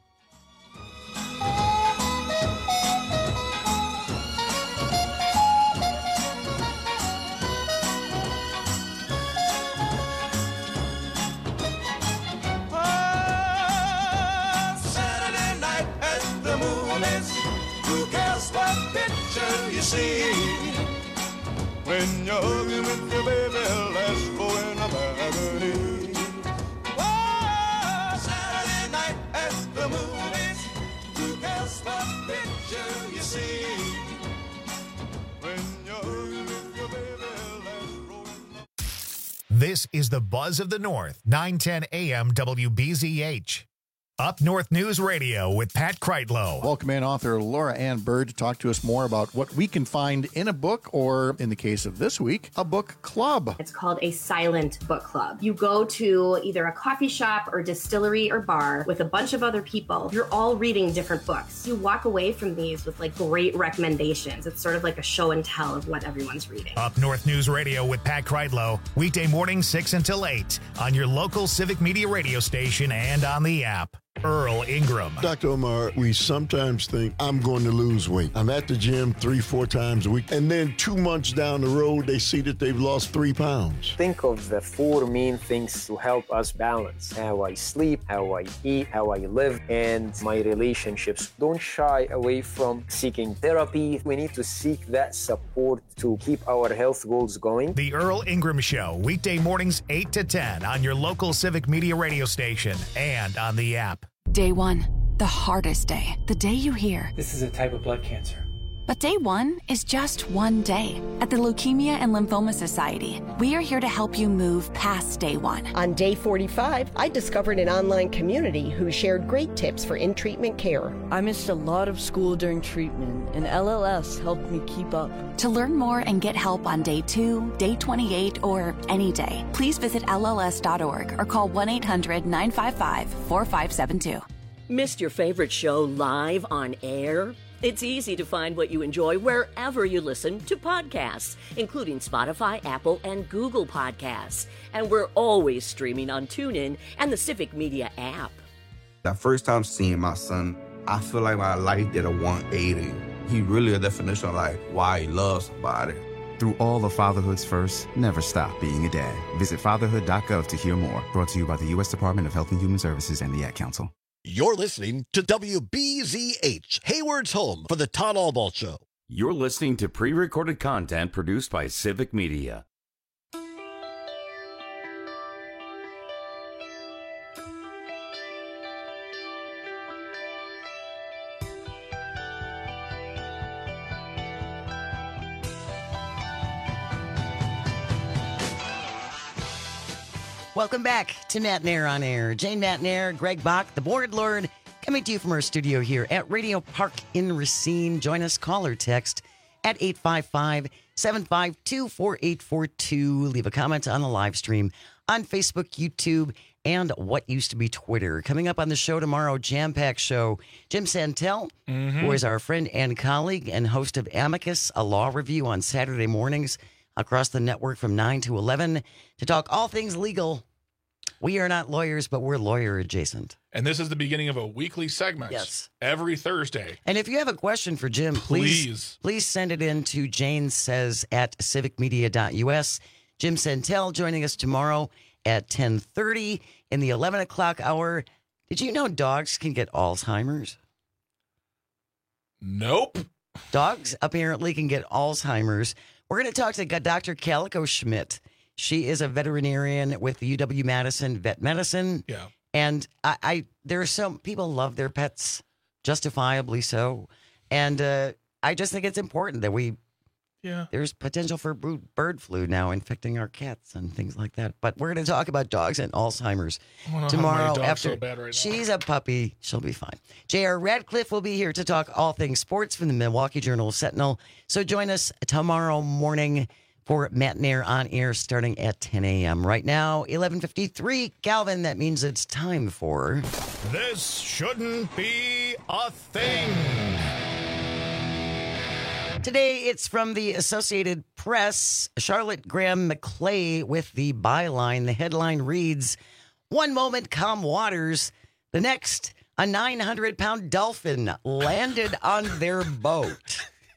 Saturday night at the movies. Who cares what picture you see? When you're hugging with your baby, let's go in a balcony. Oh, Saturday night at the movies. Who cares what picture you see? When you're hugging with your baby, let's roll in the This is the Buzz of the North, nine ten A M W B Z H. Up North News Radio with Pat Kreitlow. Welcome in author Laura Ann Bird to talk to us more about what we can find in a book, or in the case of this week, a book club. It's called a silent book club. You go to either a coffee shop or distillery or bar with a bunch of other people. You're all reading different books. You walk away from these with like great recommendations. It's sort of like a show and tell of what everyone's reading. Up North News Radio with Pat Kreitlow, weekday mornings six until eight on your local Civic Media radio station and on the app. Earl Ingram. Doctor Omar, we sometimes think I'm going to lose weight. I'm at the gym three, four times a week, and then two months down the road, they see that they've lost three pounds. Think of the four main things to help us balance: how I sleep, how I eat, how I live, and my relationships. Don't shy away from seeking therapy. We need to seek that support to keep our health goals going. The Earl Ingram Show, weekday mornings eight to ten on your local Civic Media radio station and on the app. Day one, the hardest day, the day you hear, "This is a type of blood cancer." But day one is just one day. At the Leukemia and Lymphoma Society, we are here to help you move past day one. On day forty-five, I discovered an online community who shared great tips for in-treatment care. I missed a lot of school during treatment, and L L S helped me keep up. To learn more and get help on day two, day twenty-eight, or any day, please visit L L S dot org or call one eight hundred nine five five four five seven two. Missed your favorite show live on air? It's easy to find what you enjoy wherever you listen to podcasts, including Spotify, Apple, and Google Podcasts. And we're always streaming on TuneIn and the Civic Media app. The first time seeing my son, I feel like my life did a one eighty. He really a definition of like why he loves somebody. Through all the fatherhood's first, never stop being a dad. Visit fatherhood dot gov to hear more. Brought to you by the U S Department of Health and Human Services and the Ad Council. You're listening to W B Z H, Hayward's home for the Todd Albaugh Show. You're listening to pre-recorded content produced by Civic Media. Welcome back to Matt Nair on Air. Jane Matt Nair, Greg Bach, the board lord, coming to you from our studio here at Radio Park in Racine. Join us, call or text at eight five five, seven five two, four eight four two. Leave a comment on the live stream on Facebook, YouTube, and what used to be Twitter. Coming up on the show tomorrow, jam-packed show, Jim Santel, mm-hmm. who is our friend and colleague and host of Amicus, a law review on Saturday mornings across the network from nine to eleven to talk all things legal. We are not lawyers, but we're lawyer adjacent. And this is the beginning of a weekly segment. Yes. Every Thursday. And if you have a question for Jim, please please, please send it in to Jane Says at civic media dot U S. Jim Santel joining us tomorrow at ten thirty in the eleven o'clock hour. Did you know dogs can get Alzheimer's? Nope. Dogs apparently can get Alzheimer's. We're going to talk to Doctor Calico Schmidt. She is a veterinarian with the U W-Madison Vet Medicine. Yeah. And I, I there are some people love their pets, justifiably so. And uh, I just think it's important that we, yeah, there's potential for bird flu now infecting our cats and things like that. But we're going to talk about dogs and Alzheimer's tomorrow after. So bad right now. She's a puppy. She'll be fine. J R Radcliffe will be here to talk all things sports from the Milwaukee Journal Sentinel. So join us tomorrow morning for Matt Nair on Air starting at ten a.m. Right now, eleven fifty-three. Calvin, that means it's time for... This Shouldn't Be a Thing. Today, it's from the Associated Press. Charlotte Graham McClay with the byline. The headline reads, "One moment, calm waters. The next, a nine hundred pound dolphin landed on their boat."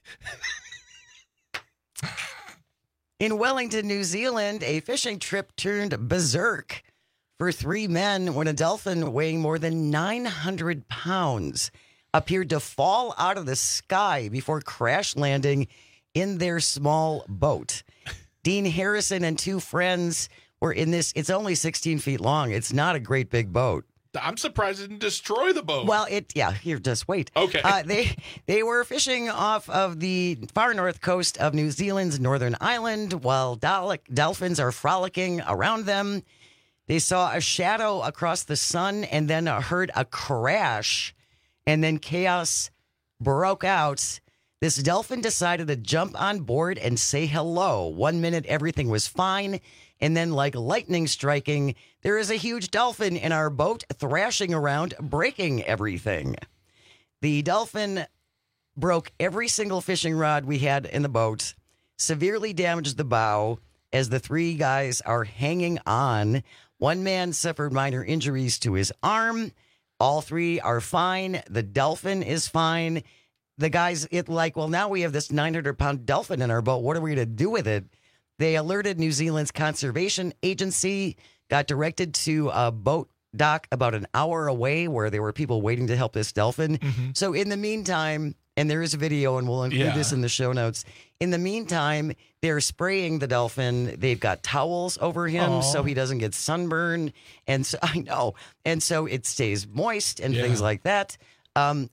In Wellington, New Zealand, a fishing trip turned berserk for three men when a dolphin weighing more than nine hundred pounds appeared to fall out of the sky before crash landing in their small boat. Dean Harrison and two friends were in this. It's only sixteen feet long. It's not a great big boat. I'm surprised it didn't destroy the boat. Well, it yeah. Here, just wait. Okay. Uh, they they were fishing off of the far north coast of New Zealand's Northern Island while dol- dolphins are frolicking around them. They saw a shadow across the sun and then heard a crash, and then chaos broke out. This dolphin decided to jump on board and say hello. One minute, everything was fine. And then, like lightning striking, there is a huge dolphin in our boat thrashing around, breaking everything. The dolphin broke every single fishing rod we had in the boat, severely damaged the bow as the three guys are hanging on. One man suffered minor injuries to his arm. All three are fine. The dolphin is fine. The guys, it like, well, now we have this nine hundred pound dolphin in our boat. What are we going to do with it? They alerted New Zealand's conservation agency, got directed to a boat dock about an hour away where there were people waiting to help this dolphin. Mm-hmm. So in the meantime, and there is a video, and we'll include yeah. this in the show notes. In the meantime, they're spraying the dolphin. They've got towels over him Aww. so he doesn't get sunburned. And so I know. And so it stays moist and yeah. things like that. Um,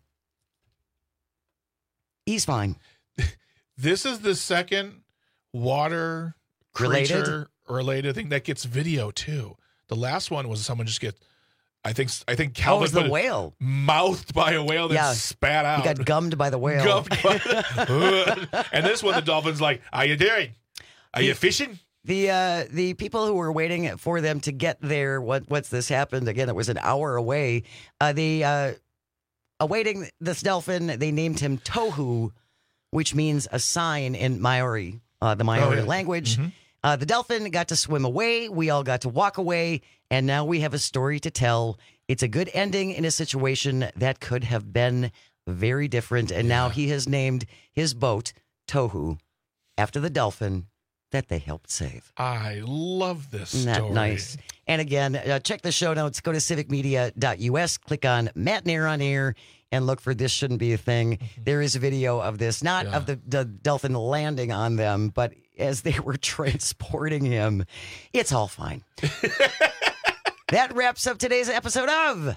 he's fine. This is the second water creature related? related thing that gets video too. The last one was someone just get, I think, I think Calvin oh, it was the whale mouthed by a whale that yeah. spat out. He got gummed by the whale. Gummed by, and this one, the dolphin's like, "How you doing? Are the, you fishing?" The uh, the people who were waiting for them to get there. What what's this happened again? It was an hour away. Uh, they uh, awaiting this dolphin. They named him Tohu, which means a sign in Maori, uh, the Maori oh, yeah. language. Mm-hmm. Uh, the dolphin got to swim away. We all got to walk away. And now we have a story to tell. It's a good ending in a situation that could have been very different. And yeah. now he has named his boat Tohu after the dolphin that they helped save. I love this Isn't story. that nice? And again, uh, check the show notes. Go to civic media dot U S, click on Matt Nair on Air, and look for This Shouldn't Be a Thing. Mm-hmm. There is a video of this, not yeah. of the, the dolphin landing on them, but as they were transporting him. It's all fine. That wraps up today's episode of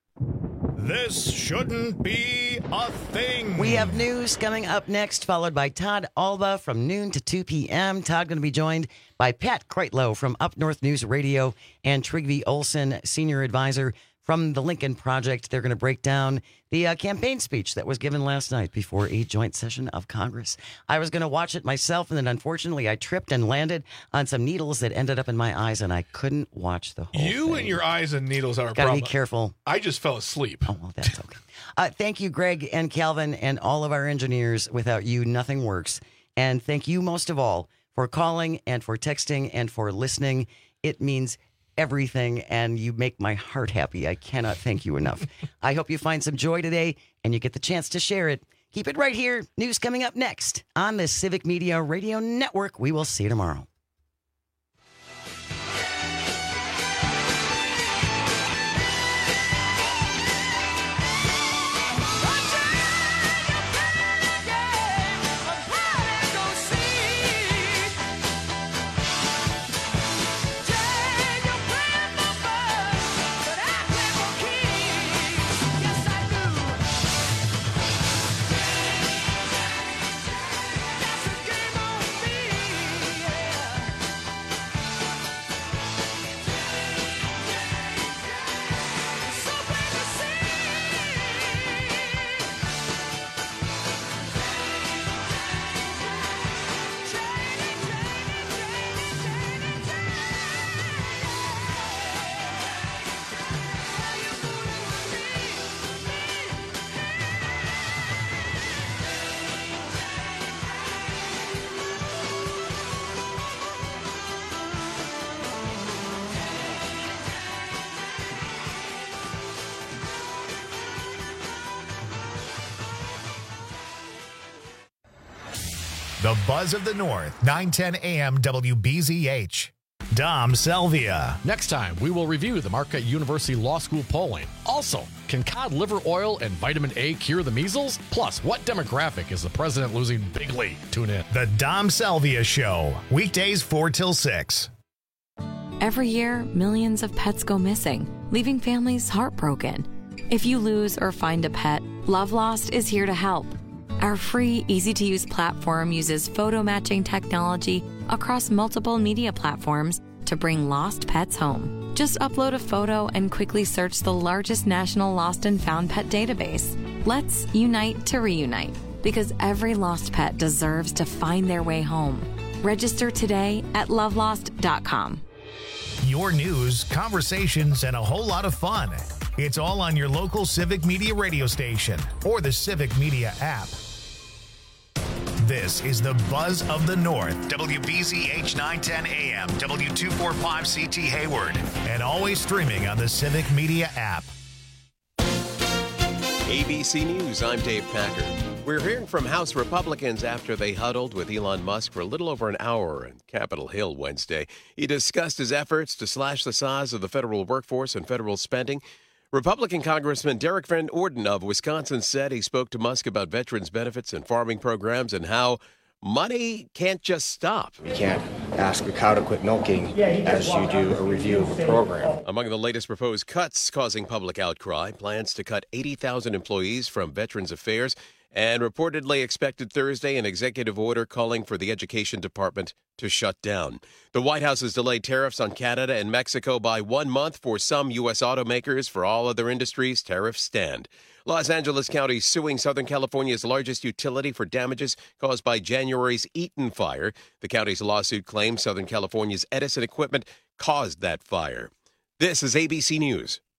This Shouldn't Be a Thing. We have news coming up next, followed by Todd Alba from noon to two p.m. Todd going to be joined by Pat Kreitlow from Up North News Radio and Trygve Olsen, senior advisor from the Lincoln Project. They're going to break down the uh, campaign speech that was given last night before a joint session of Congress. I was going to watch it myself, and then unfortunately I tripped and landed on some needles that ended up in my eyes, and I couldn't watch the whole You thing. and your eyes and needles are a Gotta problem. be careful. I just fell asleep. Oh, well, that's okay. uh, thank you, Greg and Calvin, and all of our engineers. Without you, nothing works. And thank you most of all for calling and for texting and for listening. It means everything, and you make my heart happy. I cannot thank you enough. I hope you find some joy today and you get the chance to share it. Keep it right here. News coming up next on the Civic Media Radio Network. We will see you tomorrow. The Buzz of the North, nine ten a.m. W B Z H. Dom Salvia. Next time, we will review the Marquette University Law School polling. Also, can cod liver oil and vitamin A cure the measles? Plus, what demographic is the president losing bigly? Tune in. The Dom Salvia Show, weekdays four till six. Every year, millions of pets go missing, leaving families heartbroken. If you lose or find a pet, Love Lost is here to help. Our free, easy-to-use platform uses photo matching technology across multiple media platforms to bring lost pets home. Just upload a photo and quickly search the largest national lost and found pet database. Let's unite to reunite, because every lost pet deserves to find their way home. Register today at love lost dot com. Your news, conversations, and a whole lot of fun. It's all on your local Civic Media radio station or the Civic Media app. This is the Buzz of the North, W B Z H nine ten A M, W two forty-five C T Hayward, and always streaming on the Civic Media app. A B C News, I'm Dave Packard. We're hearing from House Republicans after they huddled with Elon Musk for a little over an hour in Capitol Hill Wednesday. He discussed his efforts to slash the size of the federal workforce and federal spending. Republican Congressman Derek Van Orden of Wisconsin said he spoke to Musk about veterans' benefits and farming programs and how money can't just stop. You can't ask a cow to quit milking as you do a review of a program. Among the latest proposed cuts causing public outcry, plans to cut eighty thousand employees from Veterans Affairs, and reportedly expected Thursday an executive order calling for the Education Department to shut down. The White House has delayed tariffs on Canada and Mexico by one month for some U S automakers. For all other industries, tariffs stand. Los Angeles County suing Southern California's largest utility for damages caused by January's Eaton fire. The county's lawsuit claims Southern California's Edison equipment caused that fire. This is A B C News.